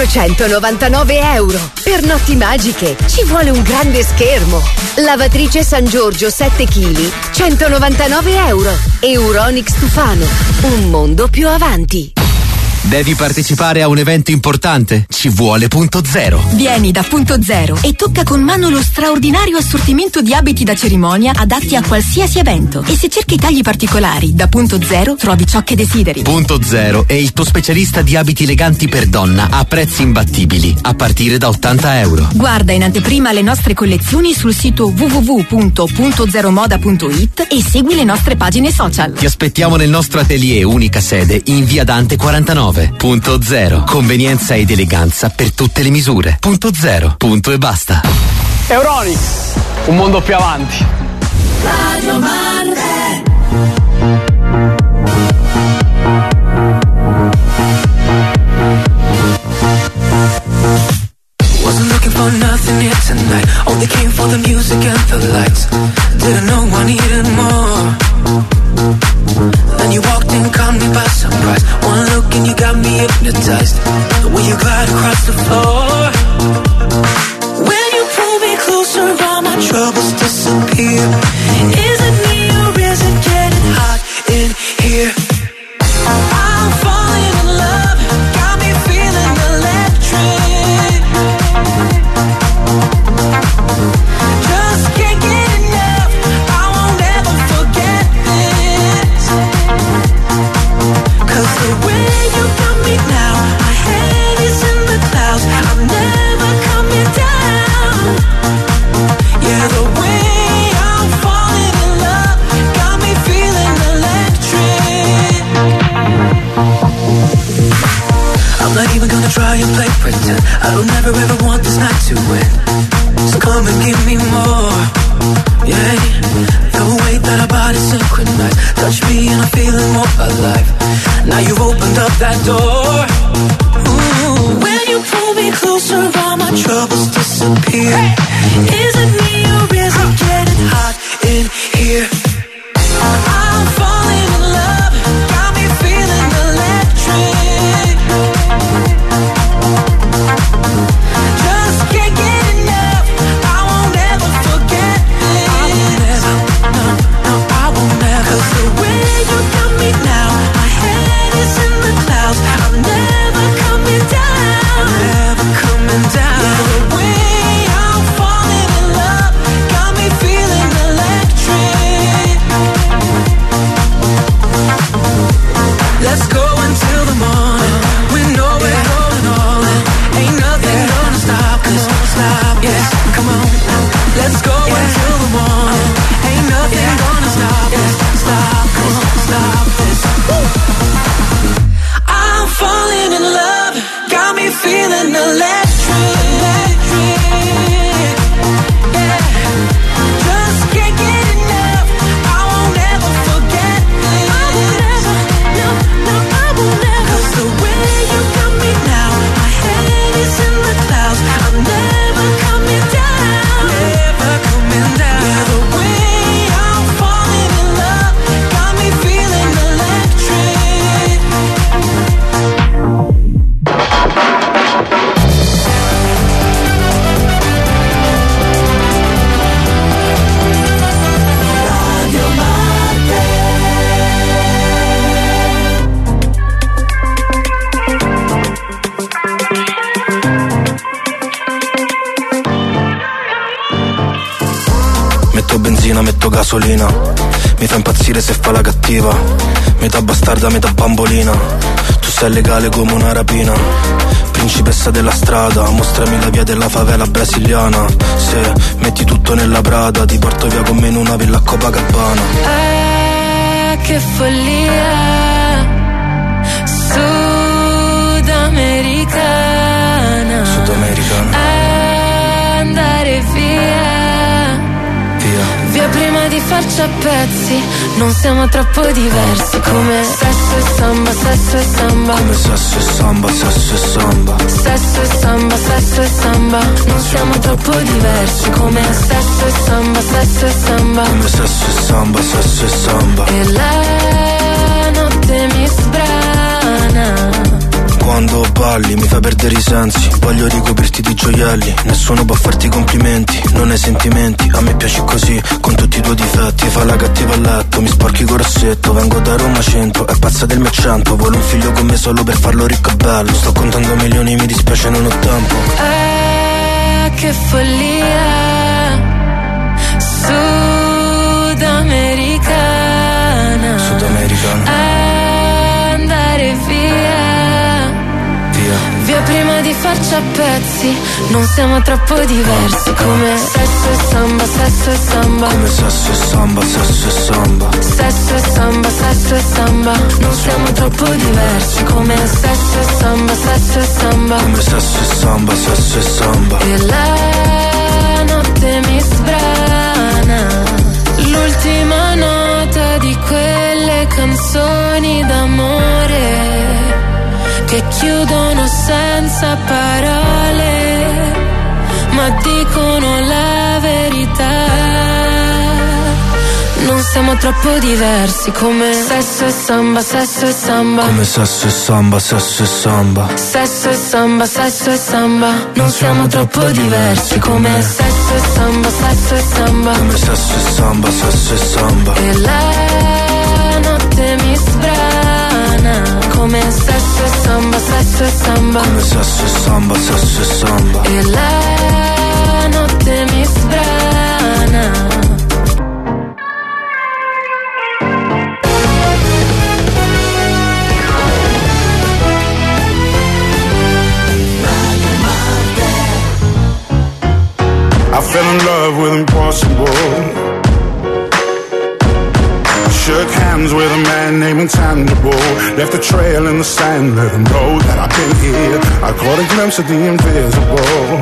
€499. Per notti magiche ci vuole un grande schermo. Lavatrice San Giorgio 7 kg, €199. Euronics Tufano, un mondo più avanti. Devi partecipare a un evento importante? Ci vuole Punto Zero. Vieni da Punto Zero e tocca con mano lo straordinario assortimento di abiti da cerimonia adatti a qualsiasi evento. E se cerchi tagli particolari, da Punto Zero trovi ciò che desideri. Punto Zero è il tuo specialista di abiti eleganti per donna a prezzi imbattibili, a partire da €80. Guarda in anteprima le nostre collezioni sul sito www.puntozeromoda.it e segui le nostre pagine social. Ti aspettiamo nel nostro atelier, unica sede, in via Dante 49. Punto Zero. Convenienza ed eleganza per tutte le misure. Punto Zero. Punto e basta. Euronics, un mondo più avanti. Radio Marte. Wasn't looking for nothing here tonight. Only came for the music and the lights. Didn't know I needed more. Then you walked in, caught me by surprise. One look and you got me hypnotized. The way you glide across the floor. When you pull me closer, all my troubles disappear. Is it me or is it getting hot in here? I'm falling in love, got me feeling electric. Just can't get enough, I won't ever forget this. 'Cause the way you got me now, my head is in the clouds, I'm never coming down. Yeah, the way I'm falling in love, got me feeling electric. I'm not even gonna try and play pretend, I don't ever ever want this night to end. So come and give me more, yeah. The way that our bodies synchronize, touch me and I'm feeling more alive. Now you've opened up that door. Ooh. When you pull me closer, all my troubles disappear. Hey. Is it me or is it getting hot in here? I'm falling in love, got me feeling electric. Just can't get enough, I won't ever forget this. No, I won't ever. 'Cause the way you got me now, my head is in the clouds, I'm metto benzina, metto gasolina. Mi fa impazzire se fa la cattiva, metà bastarda, metà bambolina. Tu sei legale come una rapina, principessa della strada, mostrami la via della favela brasiliana. Se metti tutto nella Prada, ti porto via con me in una villa a Copacabana. Che follia sudamericana, andare via prima di farci a pezzi. Non siamo troppo diversi, come sesso e samba, sesso e samba, come sesso e samba, sesso e samba, sesso e samba, sesso e samba. Non siamo troppo diversi, come sesso e samba, sesso e samba, come sesso e samba, sesso e samba. E la notte mi sbrana. Quando balli mi fai perdere i sensi, voglio ricoprirti di gioielli, nessuno può farti complimenti, non hai sentimenti, a me piaci così, con tutti i tuoi difetti, fa la cattiva a letto, mi sporchi col rossetto, vengo da Roma centro, è pazza del mio accento, vuole un figlio con me solo per farlo ricco e bello, sto contando milioni, mi dispiace non ho tempo. Che follia sudamericana, andare via prima di farci a pezzi. Non siamo troppo diversi, come sesso e samba, sesso e samba, come sesso e samba, sesso e samba, sesso e samba, sesso e samba. Non siamo troppo diversi, come sesso e samba, sesso e samba, come sesso e samba, sesso e samba. E la notte mi sbrana. L'ultima nota di quelle canzoni d'amore che chiudono senza parole, ma dicono la verità. Non siamo troppo diversi, come sesso e samba, sesso e samba, come sesso e samba, sesso e samba, sesso e samba, sesso e samba. Non siamo troppo diversi, come sesso e samba, sesso e samba, come sesso e samba, sesso e samba. E la notte mi sbrana, come sesso e samba, sesso e samba, come sesso e samba, sesso e samba. E la notte mi sbrana. I fell in love with impossible. Shook hands with a man named Intangible. Left a trail in the sand, let him know that I've been here. I caught a glimpse of the invisible.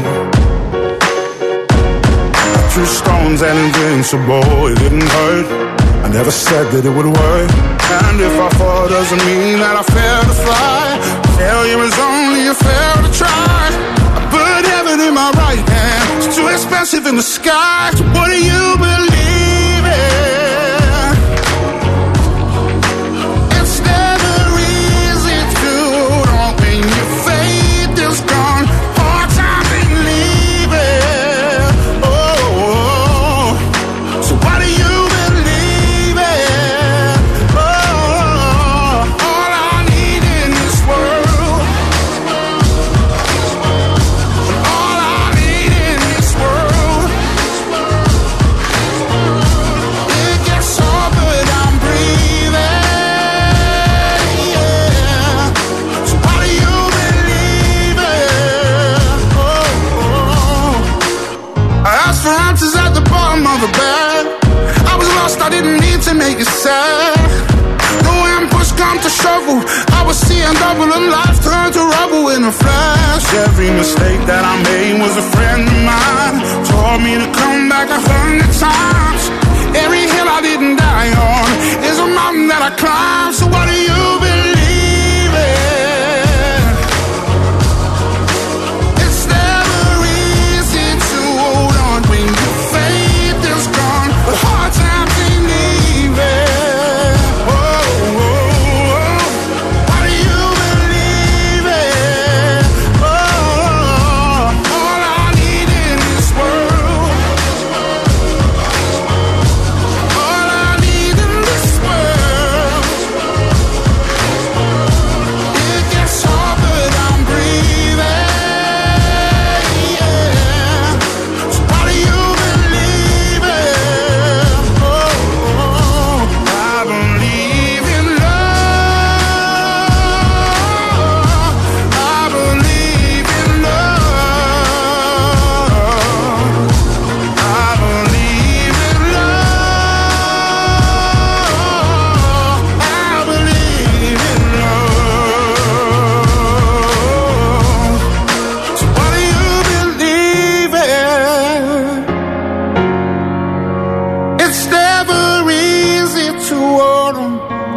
I threw stones and invincible. It didn't hurt, I never said that it would work. And if I fall, doesn't mean that I failed to fly. Failure is only a fail to try. I put heaven in my right hand. It's too expensive in the sky. So what do you believe in? I didn't need to make it sad. No, when push come to shovel, I was seeing double and life turned to rubble in a flash. Every mistake that I made was a friend of mine. Told me to come back 100 times. Every hill I didn't die on is a mountain that I climbed. So what do you believe in? It's never easy to hold on when your faith is gone. But hard times ain't leaving. Oh, oh, oh. What do you believe in? Oh, oh, oh. All I need in this world.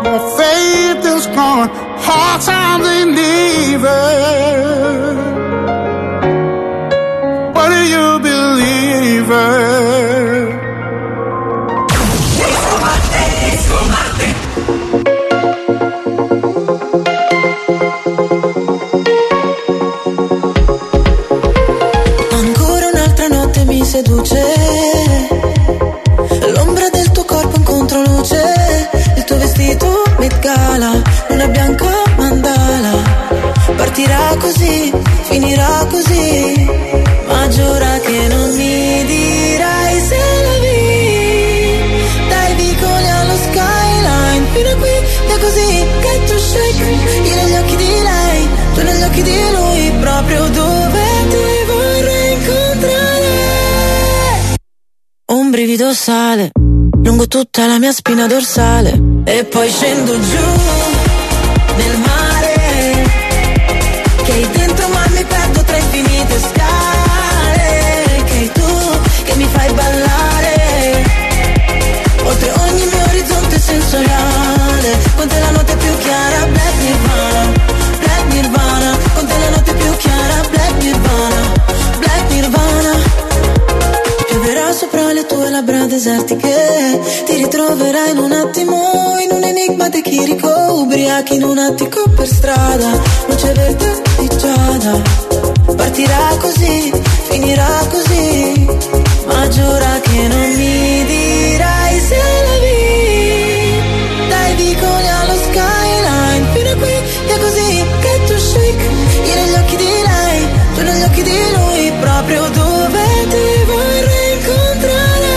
My faith is gone, hard times ain't leaving. What do you believe in? Ancora un'altra notte mi seduce, l'ombra del tuo corpo in controluce, il tuo vestito Met Gala, luna bianca mandala. Partirà così, finirà così, ma giura che non mi dirai se la vi. Dai vicoli allo skyline, fino a qui è così che tu shake. Io negli occhi di lei, tu negli occhi di lui, proprio dove ti vorrei incontrare. Un brivido sale lungo tutta la mia spina dorsale e poi scendo giù nel mare, che hai dentro ma mi perdo tra infinite scale, che hai tu che mi fai ballare oltre ogni mio orizzonte sensoriale. Con te la notte più chiara, Black Nirvana, Black Nirvana. Con te la notte più chiara, Black Nirvana, Black Nirvana. Pioverà sopra le tue labbra desertiche, ti ritroverai in un attimo in un enigma di chirico, ubriachi in un attico per strada, luce verde di giada. Partirà così, finirà così, ma giura che non mi dirai se la vi. Dai vicoli allo skyline, fino a qui è così che tu shake. Io negli occhi di lei, tu negli occhi di lui, proprio dove ti vorrei incontrare.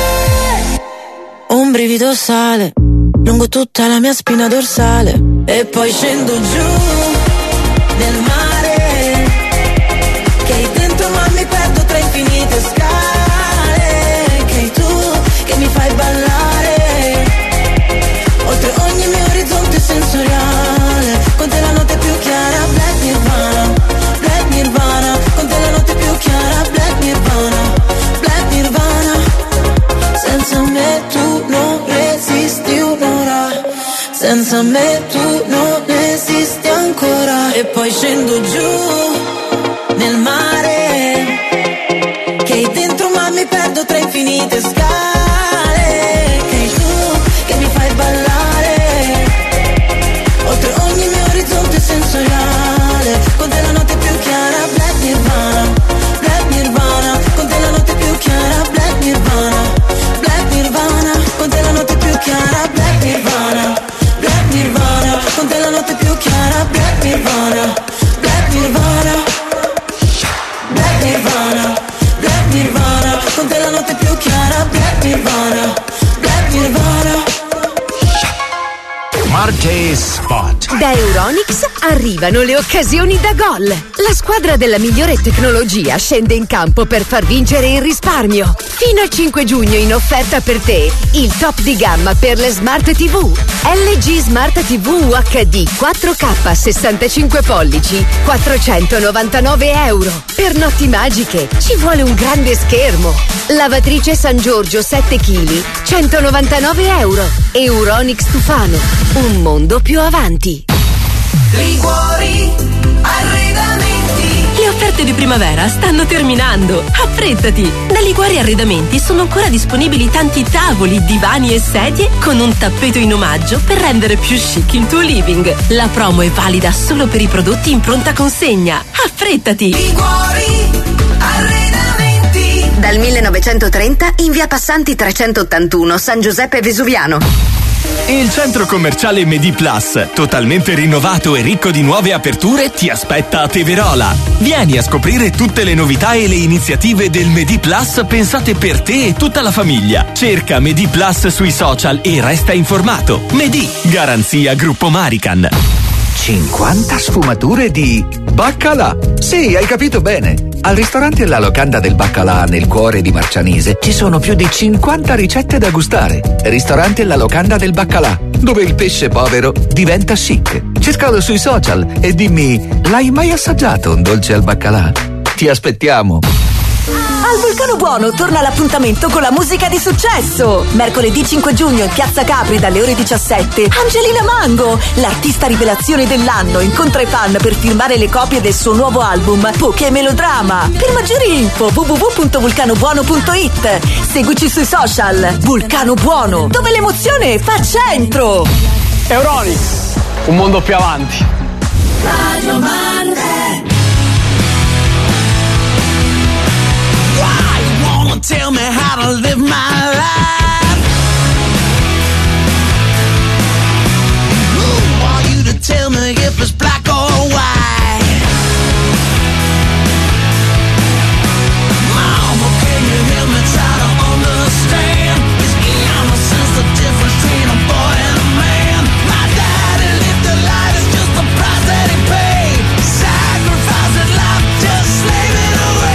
Un brivido sale lungo tutta la mia spina dorsale e poi scendo giù nel mare, che hai dentro ma mi perdo tra infinite scale, che hai tu che mi fai ballare oltre ogni mio orizzonte sensoriale. Con te la notte più chiara, Black Nirvana, Black Nirvana. Con te la notte più chiara, Black Nirvana, Black Nirvana. Senza me tu non resisti un'ora, senza me tu non esisti ancora. E poi scendo giù nel mare, che hai dentro ma mi perdo tra infinite scale, che hai tu che mi fai ballare oltre ogni mio orizzonte sensoriale. Con te la notte più chiara, Black Nirvana, Black Nirvana. Con te la notte più chiara, Black Nirvana, Black Nirvana. Con te la notte più chiara, Black Nirvana, Black Nirvana. Con te la notte più chiara, Black Nirvana, Black Nirvana, Black Nirvana, Black Nirvana. Con te la notte più chiara, Black Nirvana, Black Nirvana. Marte Spot. Da Euronics arrivano le occasioni da gol. La squadra della migliore tecnologia scende in campo per far vincere il risparmio. Fino al 5 giugno in offerta per te il top di gamma per le Smart TV. LG Smart TV UHD 4K 65 pollici, 499 euro. Per notti magiche ci vuole un grande schermo. Lavatrice San Giorgio 7 kg, 199 euro. Euronics Tufano, un mondo più avanti. Liguori Arredamenti. Le offerte di primavera stanno terminando. Affrettati! Da Liguori Arredamenti sono ancora disponibili tanti tavoli, divani e sedie con un tappeto in omaggio per rendere più chic il tuo living. La promo è valida solo per i prodotti in pronta consegna. Affrettati! Liguori Arredamenti. Dal 1930 in via Passanti 381 San Giuseppe Vesuviano. Il centro commerciale Mediplus, totalmente rinnovato e ricco di nuove aperture, ti aspetta a Teverola. Vieni a scoprire tutte le novità e le iniziative del Mediplus pensate per te e tutta la famiglia. Cerca Mediplus sui social e resta informato. Medi, garanzia Gruppo Marican. 50 sfumature di baccalà. Sì, hai capito bene. Al ristorante La Locanda del Baccalà, nel cuore di Marcianise, ci sono più di 50 ricette da gustare. Ristorante La Locanda del Baccalà, dove il pesce povero diventa chic. Cercalo sui social e dimmi, l'hai mai assaggiato un dolce al baccalà? Ti aspettiamo. Al Vulcano Buono torna l'appuntamento con la musica di successo. Mercoledì 5 giugno in Piazza Capri dalle ore 17, Angelina Mango, l'artista rivelazione dell'anno, incontra i fan per firmare le copie del suo nuovo album Poké Melodrama. Per maggiori info www.vulcanobuono.it. Seguici sui social. Vulcano Buono, dove l'emozione fa centro. Euronics, un mondo più avanti. Radio Marte. Why you wanna tell me how to live my life? Who are you to tell me if it's black or white? Mama, can you help me try to understand? Is innocence the difference between a boy and a man? My daddy lived a life, it's just the price that he paid. Sacrifice his life, just slave it away.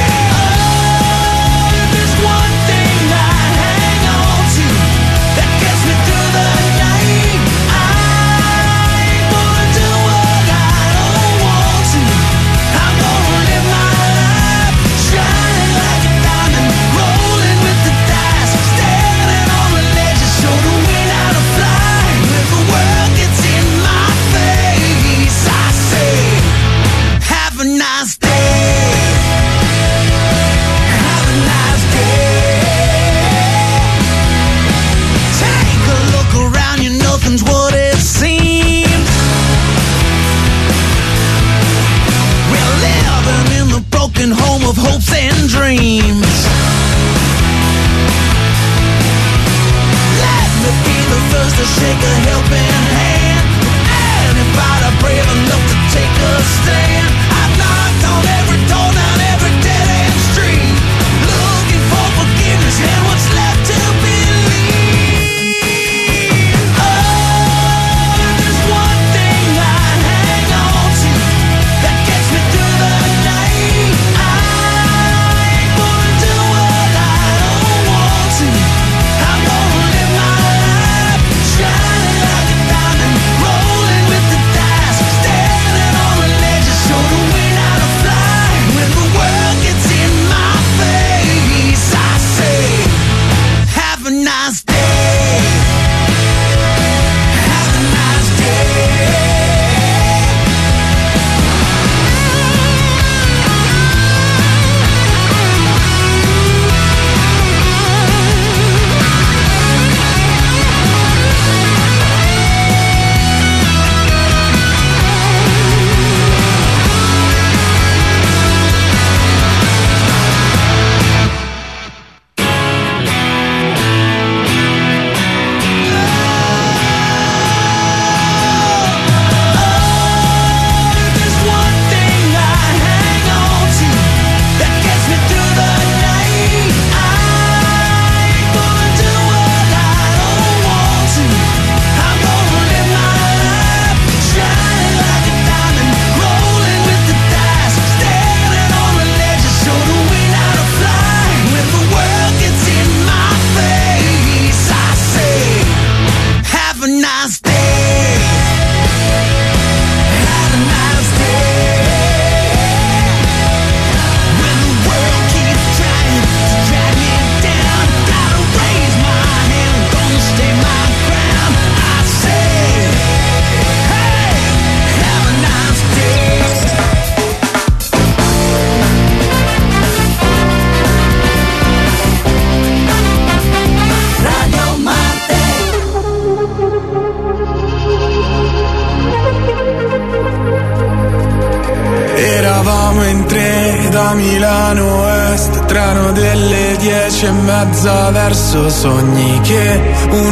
What it seems we're living in the broken home of hopes and dreams. Let me be the first to shake a helping hand. Anybody brave enough to take a stand? I've knocked on every door, down every dead end street, looking for forgiveness and what's left to believe. Verso sogni che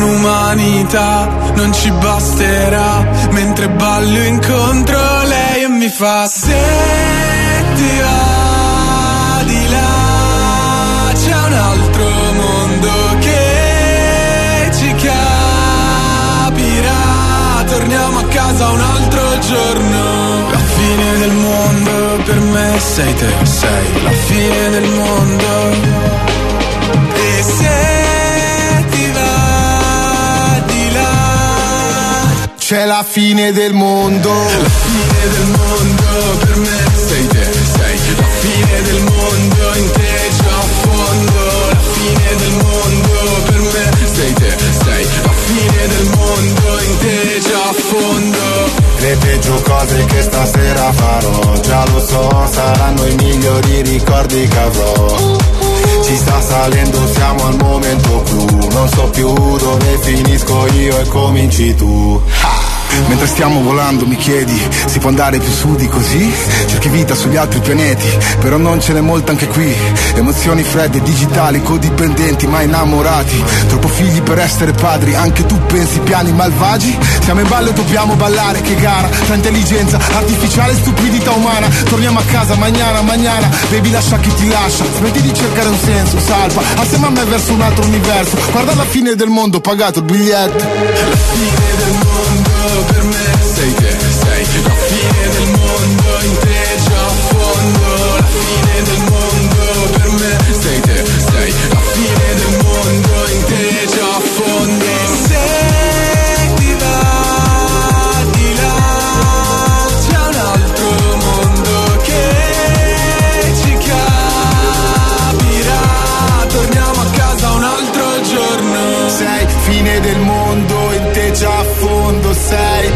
un'umanità non ci basterà, mentre ballo incontro lei e mi fa: se ti va di là c'è un altro mondo che ci capirà, torniamo a casa un altro giorno. La fine del mondo per me sei te, sei la fine del mondo. E se ti va di là c'è la fine del mondo. La fine del mondo per me sei te, sei la fine del mondo in te. ricordi che avrò. Ci sta salendo, siamo al momento clou. Non so più dove finisco io e cominci tu. Mentre stiamo volando mi chiedi, si può andare più su di così? Cerchi vita sugli altri pianeti, però non ce n'è molta anche qui. Emozioni fredde, digitali, codipendenti, ma innamorati. Troppo figli per essere padri, anche tu pensi piani malvagi? Siamo in ballo e dobbiamo ballare, che gara tra intelligenza artificiale e stupidità umana. Torniamo a casa, mañana, baby lascia chi ti lascia. Smetti di cercare un senso, salva, assieme a me verso un altro universo. Guarda la fine del mondo, pagato il biglietto. La fine del mondo per me sei te, sei la fine del mondo, in te già a fondo. La fine del mondo per me sei te, sei la fine del mondo, in te già a fondo. Se ti va di là c'è un altro mondo che ci capirà. Torniamo a casa un altro giorno. Sei fine del mondo, in te già a fondo sei.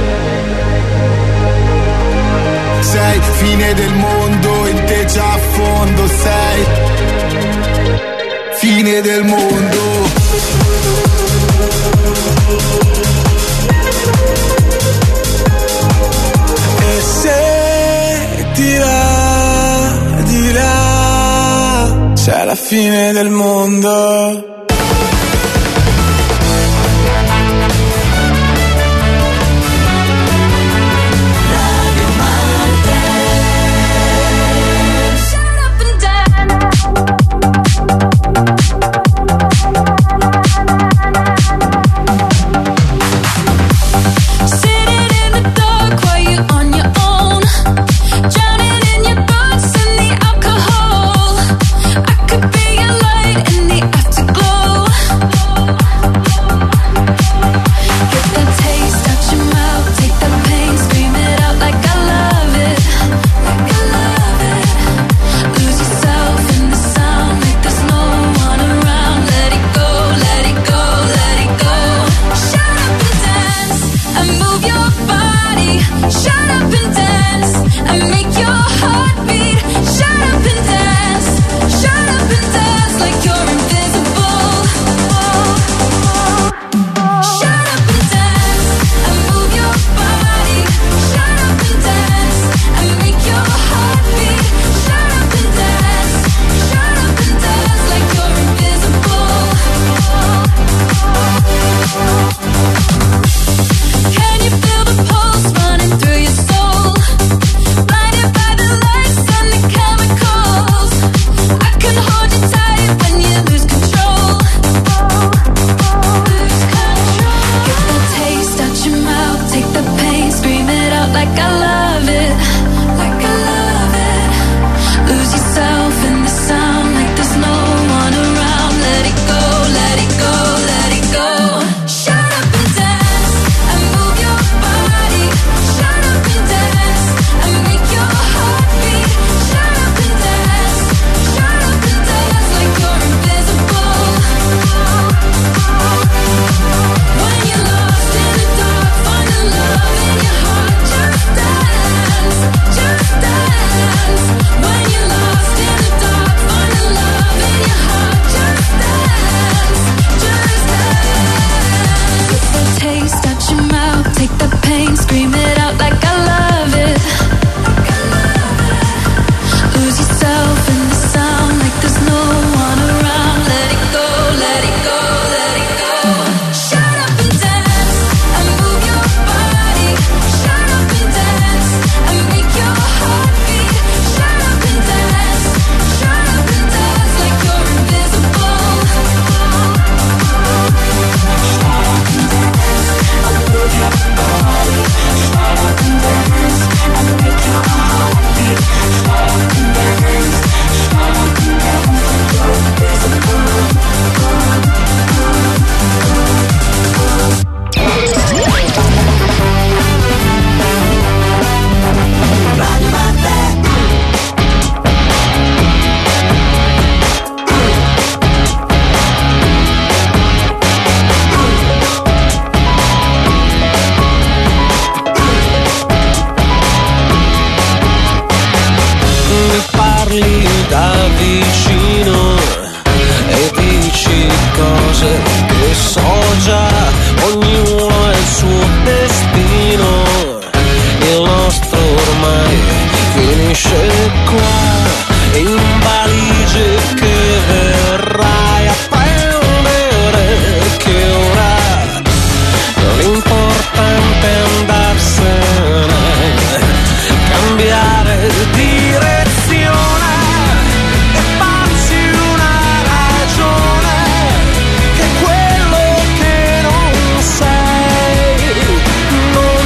Sei fine del mondo, in te già a fondo sei. Fine del mondo. E se ti va di là c'è la fine del mondo. Afterglow. cose che so già, ognuno ha il suo destino, il nostro ormai finisce qua, in valigie che verrai a prendere, che ora l'importante è andarsene, cambiare direzione e farsi una ragione, che quello che non sei non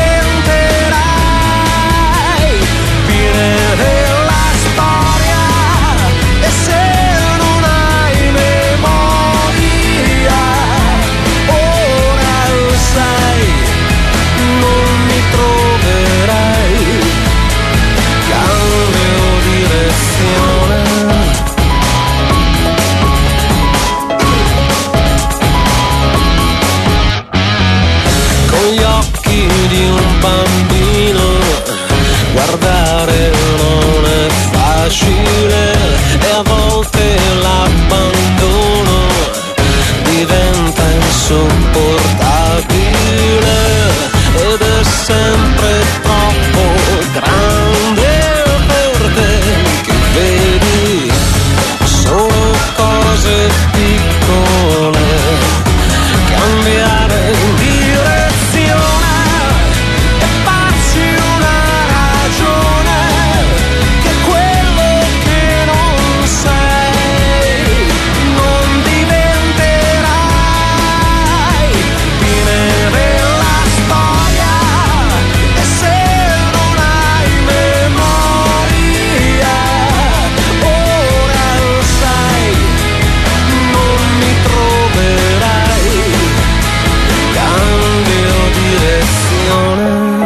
diventerai fine della storia, e se non hai memoria ora lo sai, non mi troverai, cambio direzione. Con gli occhi di un bambino guardare non è facile, e a volte l'abbandono diventa insopportabile, ed è sempre troppo grande per te, che vedi solo cose piccole, cambiare direzione e farsi una ragione, che quello che non sei non diventerai fine della storia, e se non hai memoria ora lo sai, non mi troverai, cambio direzione.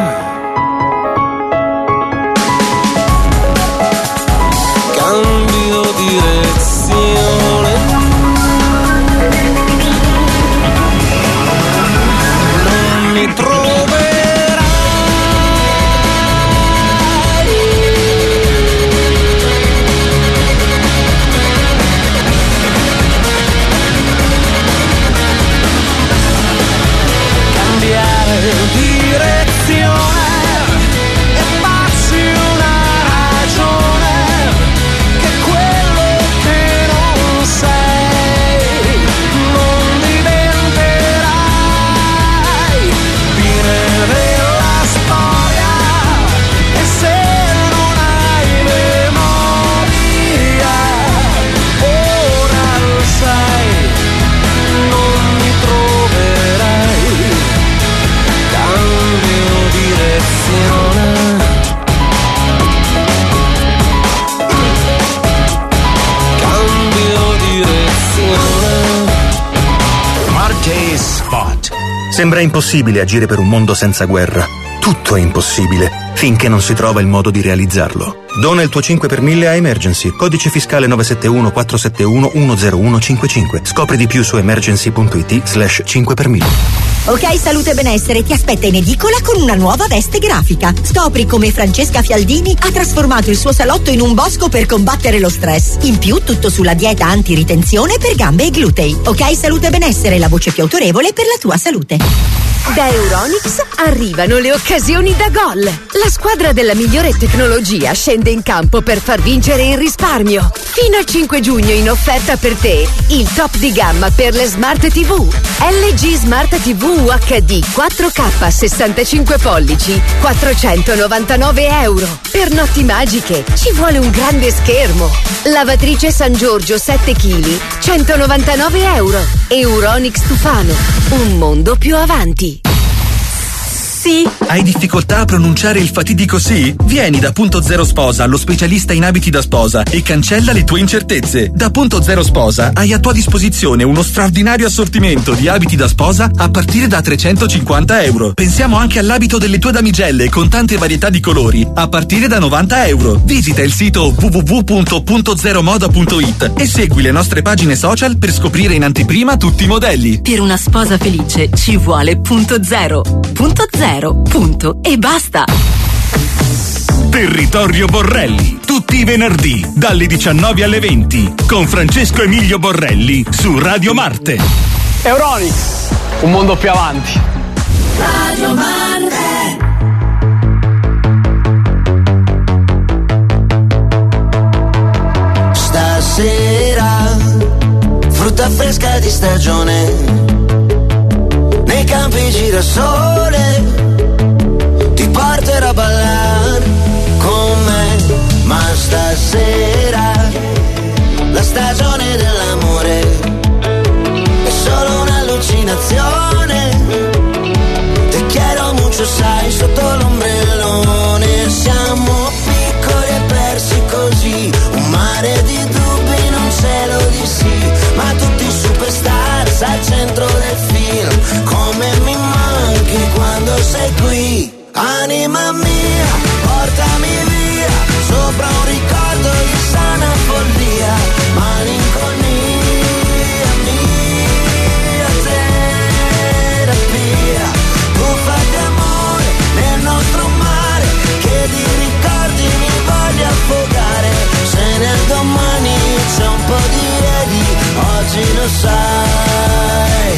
Cambio direzione. Non mi troverai. Cambiare direzione e farsi una ragione, che quello che non sei non diventerai fine della storia, e se non hai memoria ora lo sai, non mi troverai, cambio direzione. Cambio direzione. Marche Spot. Sembra impossibile agire per un mondo senza guerra. Tutto è impossibile finché non si trova il modo di realizzarlo. Dona il tuo 5 per 1000 a Emergency. Codice fiscale 971 471 10155. Scopri di più su emergency.it/5 per 1000. Ok Salute e Benessere ti aspetta in edicola con una nuova veste grafica. Scopri come Francesca Fialdini ha trasformato il suo salotto in un bosco per combattere lo stress. In più tutto sulla dieta antiritenzione per gambe e glutei. Ok Salute e Benessere, la voce più autorevole per la tua salute. Da Euronix arrivano le occasioni da gol. La squadra della migliore tecnologia scende in campo per far vincere il risparmio. Fino al 5 giugno in offerta per te il top di gamma per le Smart TV. LG Smart TV UHD 4K 65 pollici, 499 euro. Per notti magiche ci vuole un grande schermo. Lavatrice San Giorgio 7 kg, 199 euro. Euronix Tufano, un mondo più avanti. Sì. Hai difficoltà a pronunciare il fatidico sì? Vieni da Punto Zero Sposa, lo specialista in abiti da sposa, e cancella le tue incertezze. Da Punto Zero Sposa hai a tua disposizione uno straordinario assortimento di abiti da sposa a partire da 350 euro. Pensiamo anche all'abito delle tue damigelle con tante varietà di colori a partire da 90 euro. Visita il sito www.puntozeromoda.it e segui le nostre pagine social per scoprire in anteprima tutti i modelli. Per una sposa felice ci vuole Punto Zero. Punto Zero. Punto e basta. Territorio Borrelli, tutti i venerdì, dalle 19 alle 20, con Francesco Emilio Borrelli, su Radio Marte. Euronics, un mondo più avanti. Radio Marte. Stasera, frutta fresca di stagione, nei campi girasole, ti porterò a ballare con me. Ma stasera, la stagione dell'amore è solo un'allucinazione. Te quiero mucho, sai, sotto l'ombrellone. Siamo piccoli e persi così, un mare di dubbi, non ce lo di sì. Ma tutti superstars al centro del film, come mi manchi quando sei qui. Anima mia, portami via, sopra un ricordo di sana follia. Malinconia, mia terapia. Buffa d'amore nel nostro mare, che di ricordi mi voglio affogare. Se nel domani c'è un po' di ieri, oggi lo sai.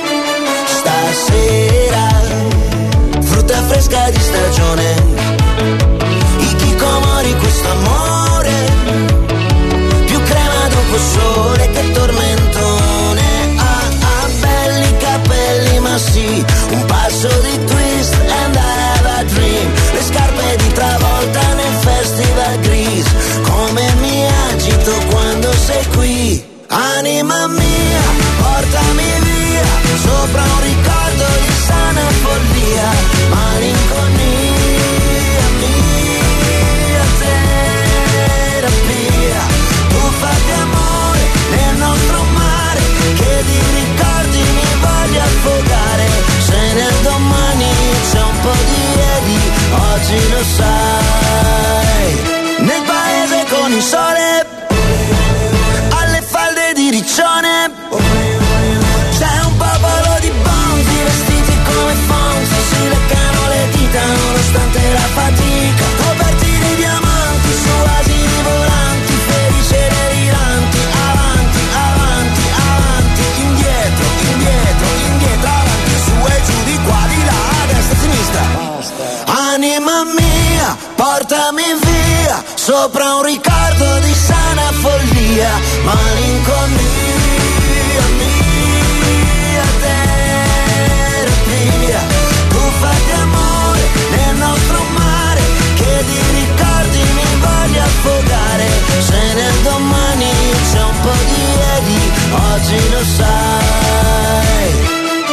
Stasera, frutta fresca di stagione, i chicomori, questo amore, più crema dopo sole che tormentone. Ah, belli capelli, ma sì, un passo di twist and I have a dream. Le scarpe di Travolta nel festival gris, come mi agito quando sei qui. Anima mia, portami via, sopra un ricordo di sana follia. Malinconia, mia terapia. Buffa d'amore nel nostro mare, che di ricordi mi voglio affogare. Se nel domani c'è un po' di ieri, oggi lo sai. Nel paese con il sole, alle falde di riccione, c'è un popolo di bonzi vestiti come Fonzi, si leccano le dita nonostante la fatica, coperti di diamanti su asini volanti, felici e deliranti. Avanti, avanti, avanti, indietro, indietro, indietro, avanti, su e giù, di qua, di là, a destra, a sinistra. Anima mia, portami via, sopra un ricordo di sana follia. Malinconia, mia terapia. Buffa d'amore nel nostro mare, che di ricordi mi voglio affogare. Se nel domani c'è un po' di ieri, oggi lo sai.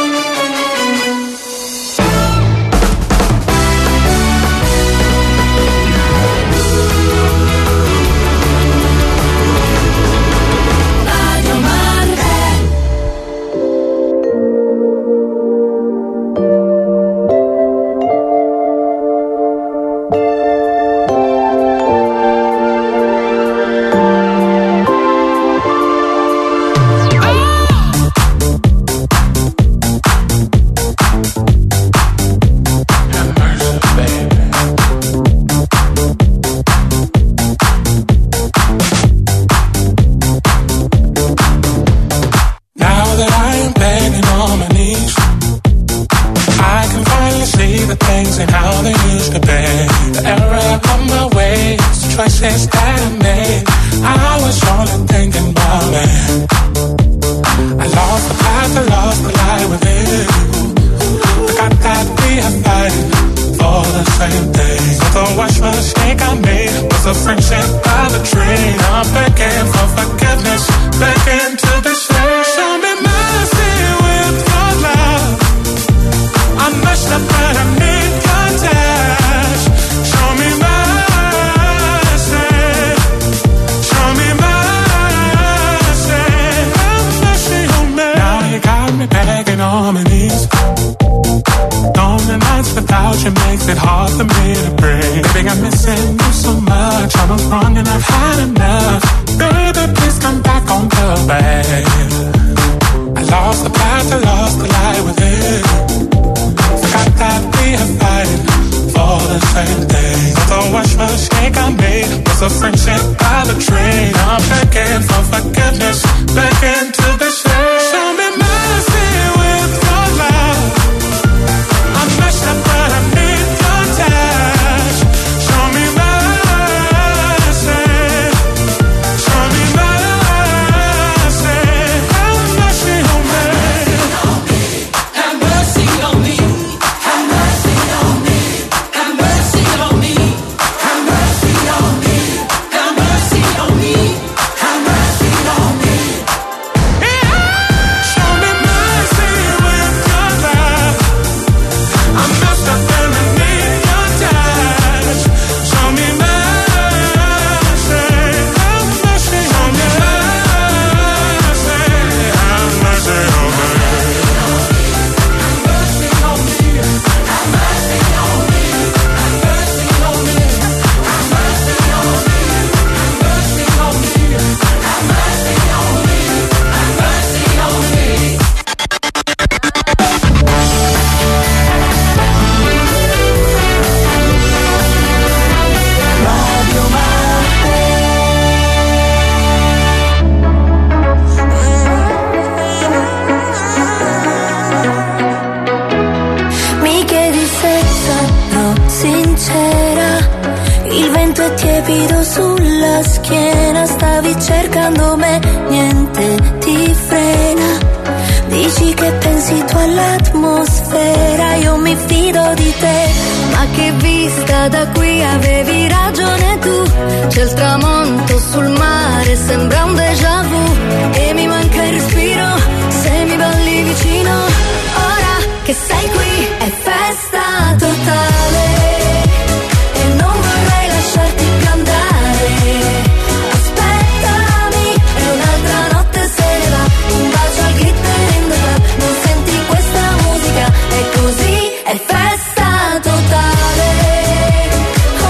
choices that I made, I was only thinking about me. I lost the path, I lost the light within you. I got that we are fighting for the same thing. So the wash mistake I made was a friendship of a dream. I'm begging for forgiveness, begging to be saved. Show me mercy with your love. I messed up but I need your touch. Show me mercy. Show me mercy. Have mercy on me. Now you got me begging on my knees. Lonely nights without you makes it hard for me to breathe. Baby, I'm missing you so much. I was wrong and I've had enough. Baby, please come back on the bed. I lost the path, I lost the light within. Forgot that we are fighting for the same thing. So wash my mistake I made. Was a friendship I betrayed. I'm begging for forgiveness, begging to be saved. Show me mercy with your love. I'm messed up but I need your touch. Show me mercy. Show me mercy. Have mercy on me. Have mercy on me. Have mercy on me. Have mercy on me. Have mercy on me. Have mercy on me. Have mercy on me. Show me mercy with your love. I'm messed up and I need your touch. Show me mercy. Have mercy on me. Have mercy on me. Mi chiedi se sarò sincera, il vento è tiepido sulla schiena, stavi cercando me, niente ti frena, dici che pensi tu all'atmosfera, io mi fido di te, ma che vista da qui, avevi ragione tu, c'è il tramonto sul mare, sembra un déjà vu, e mi manca il respiro, se mi balli vicino, ora che sei qui è festa totale e non vorrei lasciarti più andare. Aspettami e un'altra notte se ne va, un bacio al glitter in the club, non senti questa musica, è così, è festa totale. Oh,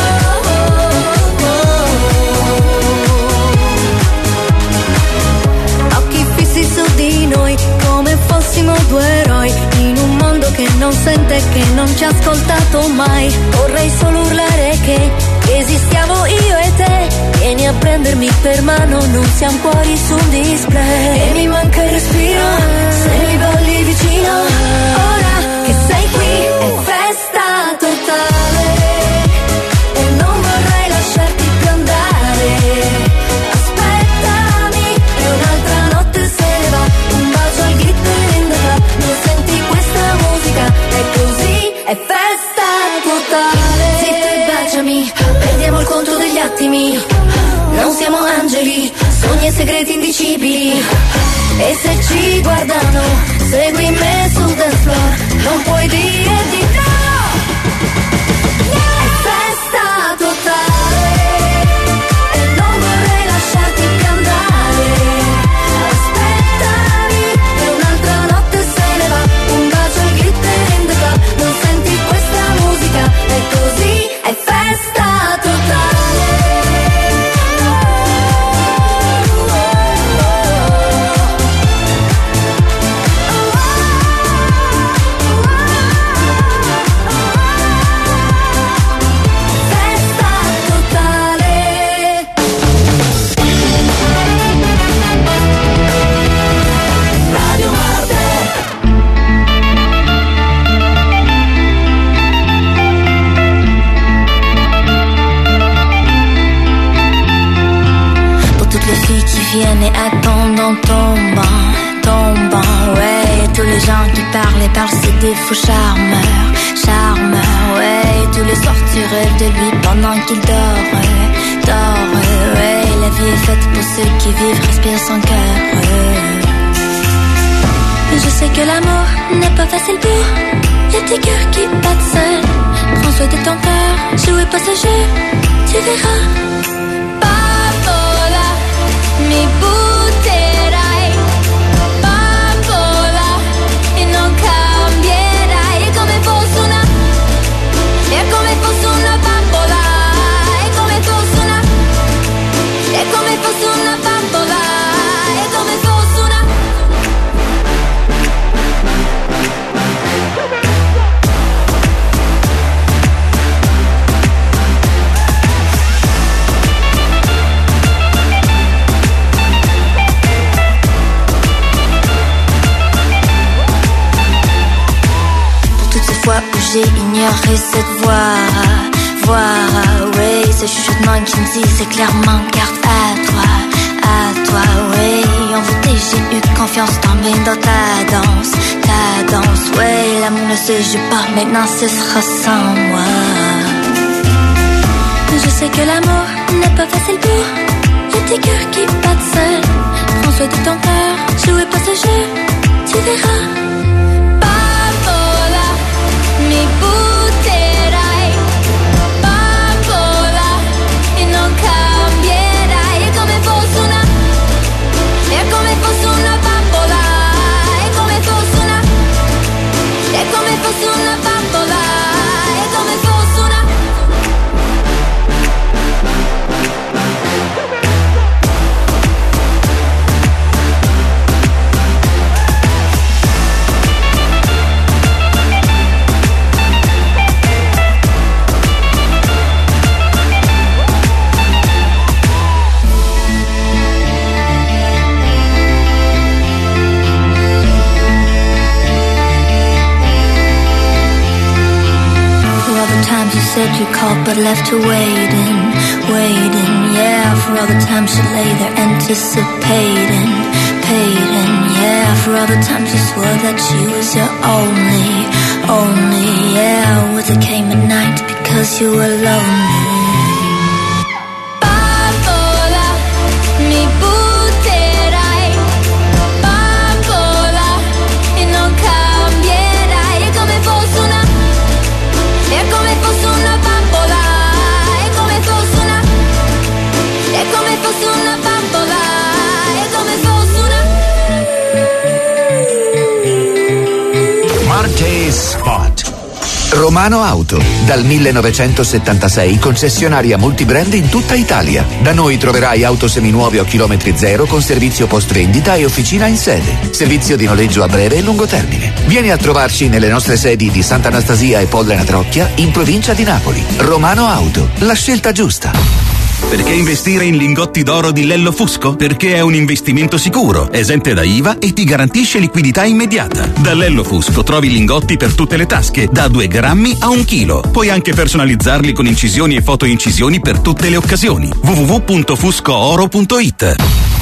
oh, oh. Occhi fissi su di noi come fossimo due eroi in un mondo che non sente, che non ci ha ascoltato mai. Vorrei solo urlare che esistiamo io e te. Vieni a prendermi per mano, non siamo cuori su un display. E mi manca il respiro, se mi balli vicino. Ora che sei qui è festa totale e non vorrei lasciarti più andare. Aspettami e un'altra notte se ne va, un bacio al glitter in the club, non senti questa musica, è così, è festa totale. Zitto e baciami, perdiamo il conto degli attimi, non siamo angeli, sogni e segreti indicibili, e se ci guardano, segui me sul dance floor, non puoi dire di no. È festa totale e non vorrei lasciarti più andare. Aspettami e un'altra notte se ne va, un bacio al glitter in the club, non senti questa musica, è così, è festa totale. Viennent et attendent en tombant, tombant, ouais. Tous les gens qui parlent, c'est des faux charmeurs, charmeurs, ouais. Tous les soirs tu rêves de lui pendant qu'il dort, dort, ouais. La vie est faite pour ceux qui vivent, respirent sans cœur, Je sais que l'amour n'est pas facile pour les petits cœurs qui battent seuls. Prends soin de ton cœur, jouez passager, tu verras. Mi butterai, bambola, e non cambierai. È come fosse una, è come fosse una bambola, è come fosse una, è come fosse una bambola, è come fosse una. j'ai ignoré cette voix, oui, ce chuchotement qui me dit c'est clairement garde à toi, oui. Envoûté, j'ai eu confiance, tombé dans ta danse, oui. L'amour ne se joue pas, maintenant ce sera sans moi. Je sais que l'amour n'est pas facile pour des cœurs qui battent seuls. Prends soin de ton cœur, jouez pas ce jeu, tu verras. Bambola, mi butterai. Bambola, e non cambierai. È come fosse una bambola. È come fosse una bambola. È come fosse una. You said you called but left her waiting, yeah. For all the times you lay there anticipating, yeah. For all the times you swore that she was your only, yeah. With it came a night because you were lonely. Bambola, mi butterai. Bambola, e non cambierai. È come fosse una. È come fosse una bambola, è come fosse una. È come fosse una bambola, è come fosse una. Marche Spot. Romano Auto, dal 1976 concessionaria multibrand in tutta Italia. Da noi troverai auto seminuove o chilometri zero con servizio post vendita e officina in sede. Servizio di noleggio a breve e lungo termine. Vieni a trovarci nelle nostre sedi di Sant'Anastasia e Pollena Trocchia in provincia di Napoli. Romano Auto, la scelta giusta. Perché investire in lingotti d'oro di Lello Fusco? Perché è un investimento sicuro, esente da IVA e ti garantisce liquidità immediata. Da Lello Fusco trovi lingotti per tutte le tasche, da 2 grammi a 1 chilo. Puoi anche personalizzarli con incisioni e fotoincisioni per tutte le occasioni. www.fuscooro.it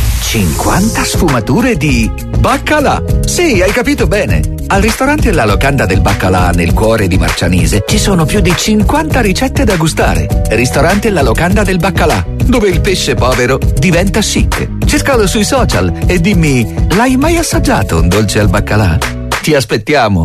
50 sfumature di baccalà. Sì, hai capito bene. Al ristorante La Locanda del Baccalà, nel cuore di Marcianise, ci sono più di 50 ricette da gustare. Ristorante La Locanda del Baccalà, dove il pesce povero diventa chic. Cercalo sui social e dimmi, l'hai mai assaggiato un dolce al baccalà? Ti aspettiamo.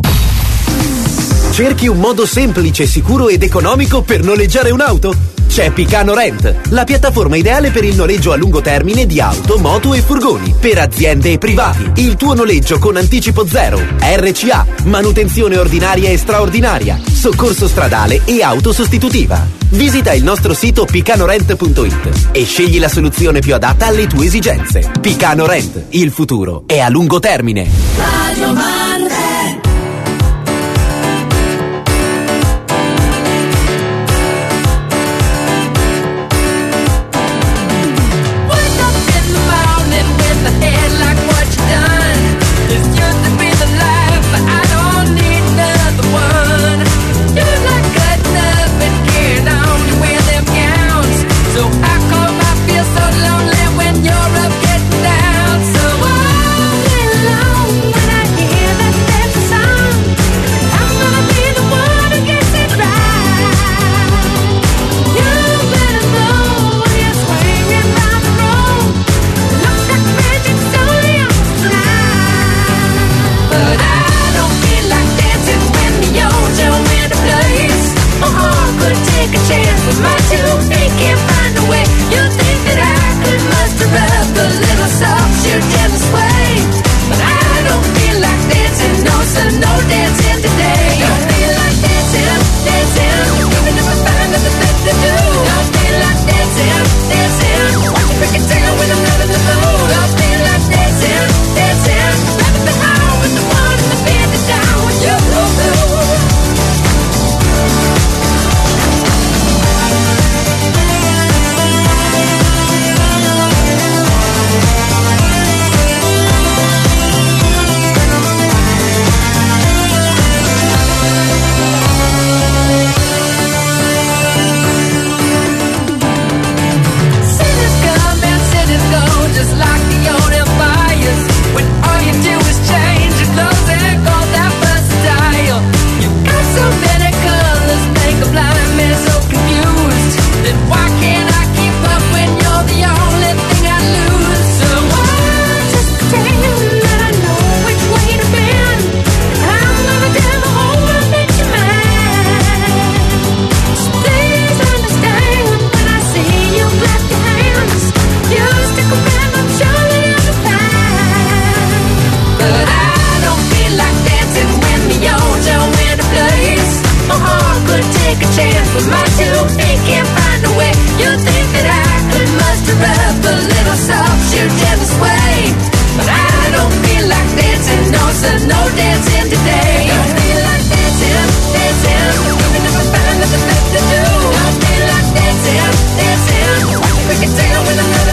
Cerchi un modo semplice, sicuro ed economico per noleggiare un'auto? C'è Picano Rent, la piattaforma ideale per il noleggio a lungo termine di auto, moto e furgoni, per aziende e privati. Il tuo noleggio con anticipo zero, RCA, manutenzione ordinaria e straordinaria, soccorso stradale e auto sostitutiva. Visita il nostro sito picanorent.it e scegli la soluzione più adatta alle tue esigenze. Picano Rent, il futuro è a lungo termine. Radio Marte. When you're up, get down. So all alone when I hear said no dancing today. Don't feel like dancing, dancing, even if I find nothing left to do. Don't feel like dancing, dancing, we can take it with another.